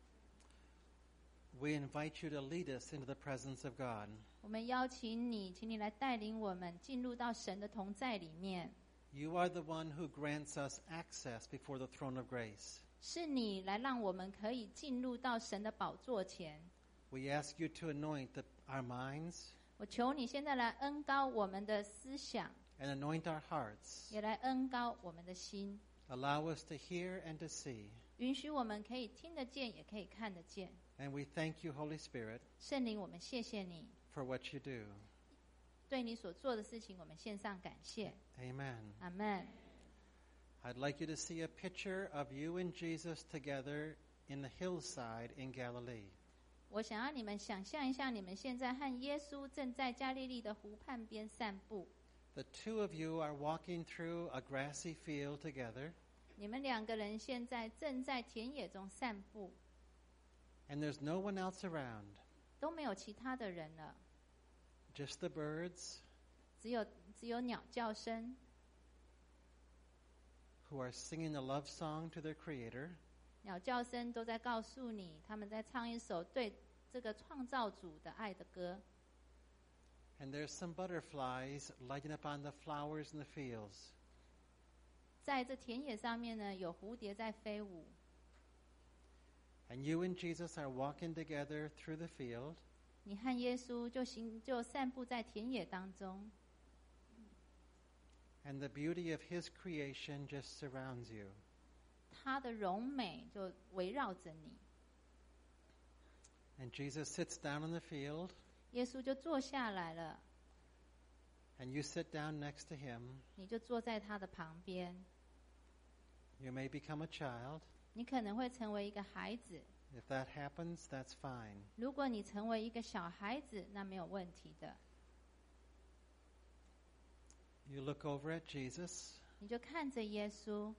[SPEAKER 1] we invite you to lead us into the presence of God.
[SPEAKER 2] 我们邀请你，请你来带领我们进入到神的同在里面。
[SPEAKER 1] You are the one who grants us access before the throne of grace.
[SPEAKER 2] 是你来让我们可以进入到神的宝座前。
[SPEAKER 1] We ask you to anoint the, our minds
[SPEAKER 2] 我求你现在来恩膏我们的思想，
[SPEAKER 1] and anoint our hearts.
[SPEAKER 2] 也来恩膏我们的心，
[SPEAKER 1] Allow us to hear and to see.
[SPEAKER 2] 允许我们可以听得见，也可以看得见。
[SPEAKER 1] And we thank you, Holy Spirit,
[SPEAKER 2] 圣灵，我们谢谢你，
[SPEAKER 1] for what you do.
[SPEAKER 2] 对你所做的事情，我们献上感谢。
[SPEAKER 1] Amen.
[SPEAKER 2] 阿门。
[SPEAKER 1] I'd like you to see a picture of you and Jesus together in the hillside in Galilee.
[SPEAKER 2] 我想要你们想象一下，你们现在和耶稣正在加利利的湖畔边散步。
[SPEAKER 1] The two of you are walking through a grassy field together.
[SPEAKER 2] 你们两个人现在正在田野中散步，
[SPEAKER 1] and there's no one else around,
[SPEAKER 2] 都没有其他的人了，
[SPEAKER 1] just the birds
[SPEAKER 2] 只有只有鸟叫声，
[SPEAKER 1] who are singing a love song to their Creator,
[SPEAKER 2] 鸟叫声都在告诉你，他们在唱一首对这个创造主的爱的歌。
[SPEAKER 1] and there's some butterflies lighting up on the flowers in the fields.
[SPEAKER 2] 在这田野上面呢，有蝴蝶在飞舞，
[SPEAKER 1] And you and Jesus are walking together through the field,
[SPEAKER 2] 你和耶稣就行就散步在田野当中，
[SPEAKER 1] and the beauty of His creation just surrounds you.
[SPEAKER 2] 他的荣美就围绕着你。
[SPEAKER 1] And Jesus sits down in the field,
[SPEAKER 2] 耶稣就坐下来了，
[SPEAKER 1] and you sit down next to Him.
[SPEAKER 2] 你就坐在他的旁边。
[SPEAKER 1] You may become a child.
[SPEAKER 2] 你可能会成为一个孩子，
[SPEAKER 1] If that happens, that's fine.
[SPEAKER 2] 如果你成为一个小孩子，那没有问题的。
[SPEAKER 1] You look over at Jesus.
[SPEAKER 2] 你就看着耶稣，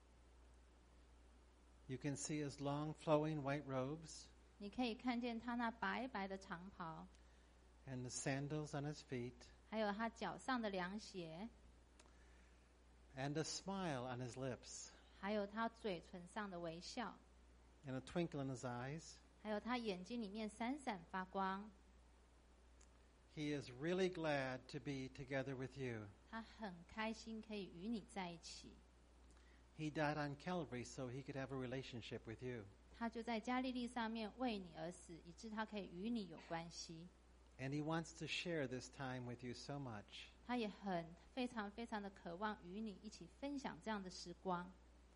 [SPEAKER 1] You can see His long flowing white robes
[SPEAKER 2] 你可以看见他那白白的长袍，
[SPEAKER 1] and the sandals on His feet
[SPEAKER 2] 还有他脚上的凉鞋，
[SPEAKER 1] and a smile on His lips
[SPEAKER 2] 还有他嘴唇上的微笑，
[SPEAKER 1] and a twinkle in His eyes.
[SPEAKER 2] 还有他眼睛里面闪闪发光。
[SPEAKER 1] He is really glad to be together with you.
[SPEAKER 2] 他很开心可以与你在一起。
[SPEAKER 1] He died on Calvary so He could have a relationship with you.
[SPEAKER 2] 他就在加利利上面为你而死，以致他可以与你有关系。
[SPEAKER 1] And He wants to share this time with you so much.
[SPEAKER 2] 他也很非常非常的渴望与你一起分享这样的时光。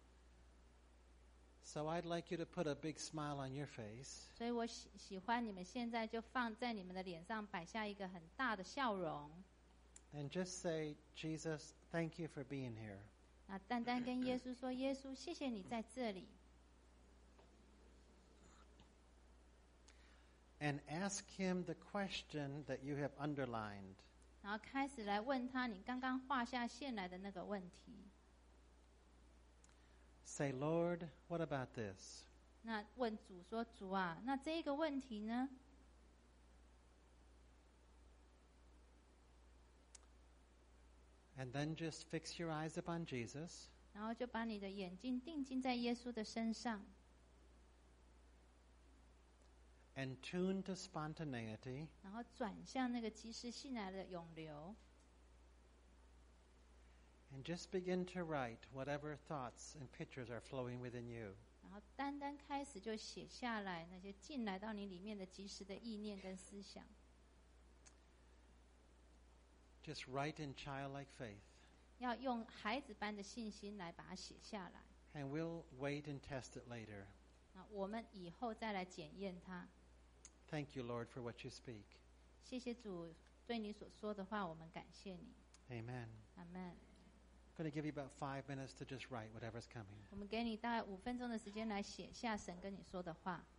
[SPEAKER 1] So I'd like you to put a big smile on your face
[SPEAKER 2] 所以我喜喜欢你们现在就放在你们的脸上摆下一个很大的笑容，
[SPEAKER 1] and just say, Jesus, thank you for being here.
[SPEAKER 2] 那单单跟耶稣说：“耶稣，谢谢你在这里。”
[SPEAKER 1] And ask Him the question that you have underlined.
[SPEAKER 2] 然后开始来问他你刚刚画下线来的那个问题。
[SPEAKER 1] Say, Lord, what about this?
[SPEAKER 2] 那问主说：“主啊，那这一个问题呢？”
[SPEAKER 1] And then just fix your eyes upon Jesus
[SPEAKER 2] 然后就把你的眼睛定睛在耶稣的身上，
[SPEAKER 1] and tune to spontaneity
[SPEAKER 2] 然后转向那个及时性来的涌流，
[SPEAKER 1] and just begin to write whatever thoughts and pictures are flowing within you.
[SPEAKER 2] 然后单单开始就写下来那些进来到你里面的及时的意念跟思想。
[SPEAKER 1] Just write in childlike faith.
[SPEAKER 2] 要用孩子般的信心来把它写下来，
[SPEAKER 1] And we'll wait and test it later.
[SPEAKER 2] 那我们以后再来检验它。
[SPEAKER 1] Thank you, Lord, for what you speak.
[SPEAKER 2] 谢谢主对你所说的话，我们感谢你。
[SPEAKER 1] Amen.
[SPEAKER 2] 阿们。
[SPEAKER 1] I'm going to give you about five minutes to just write whatever's coming.
[SPEAKER 2] 我们给你大概五分钟的时间来写下神跟你说的话。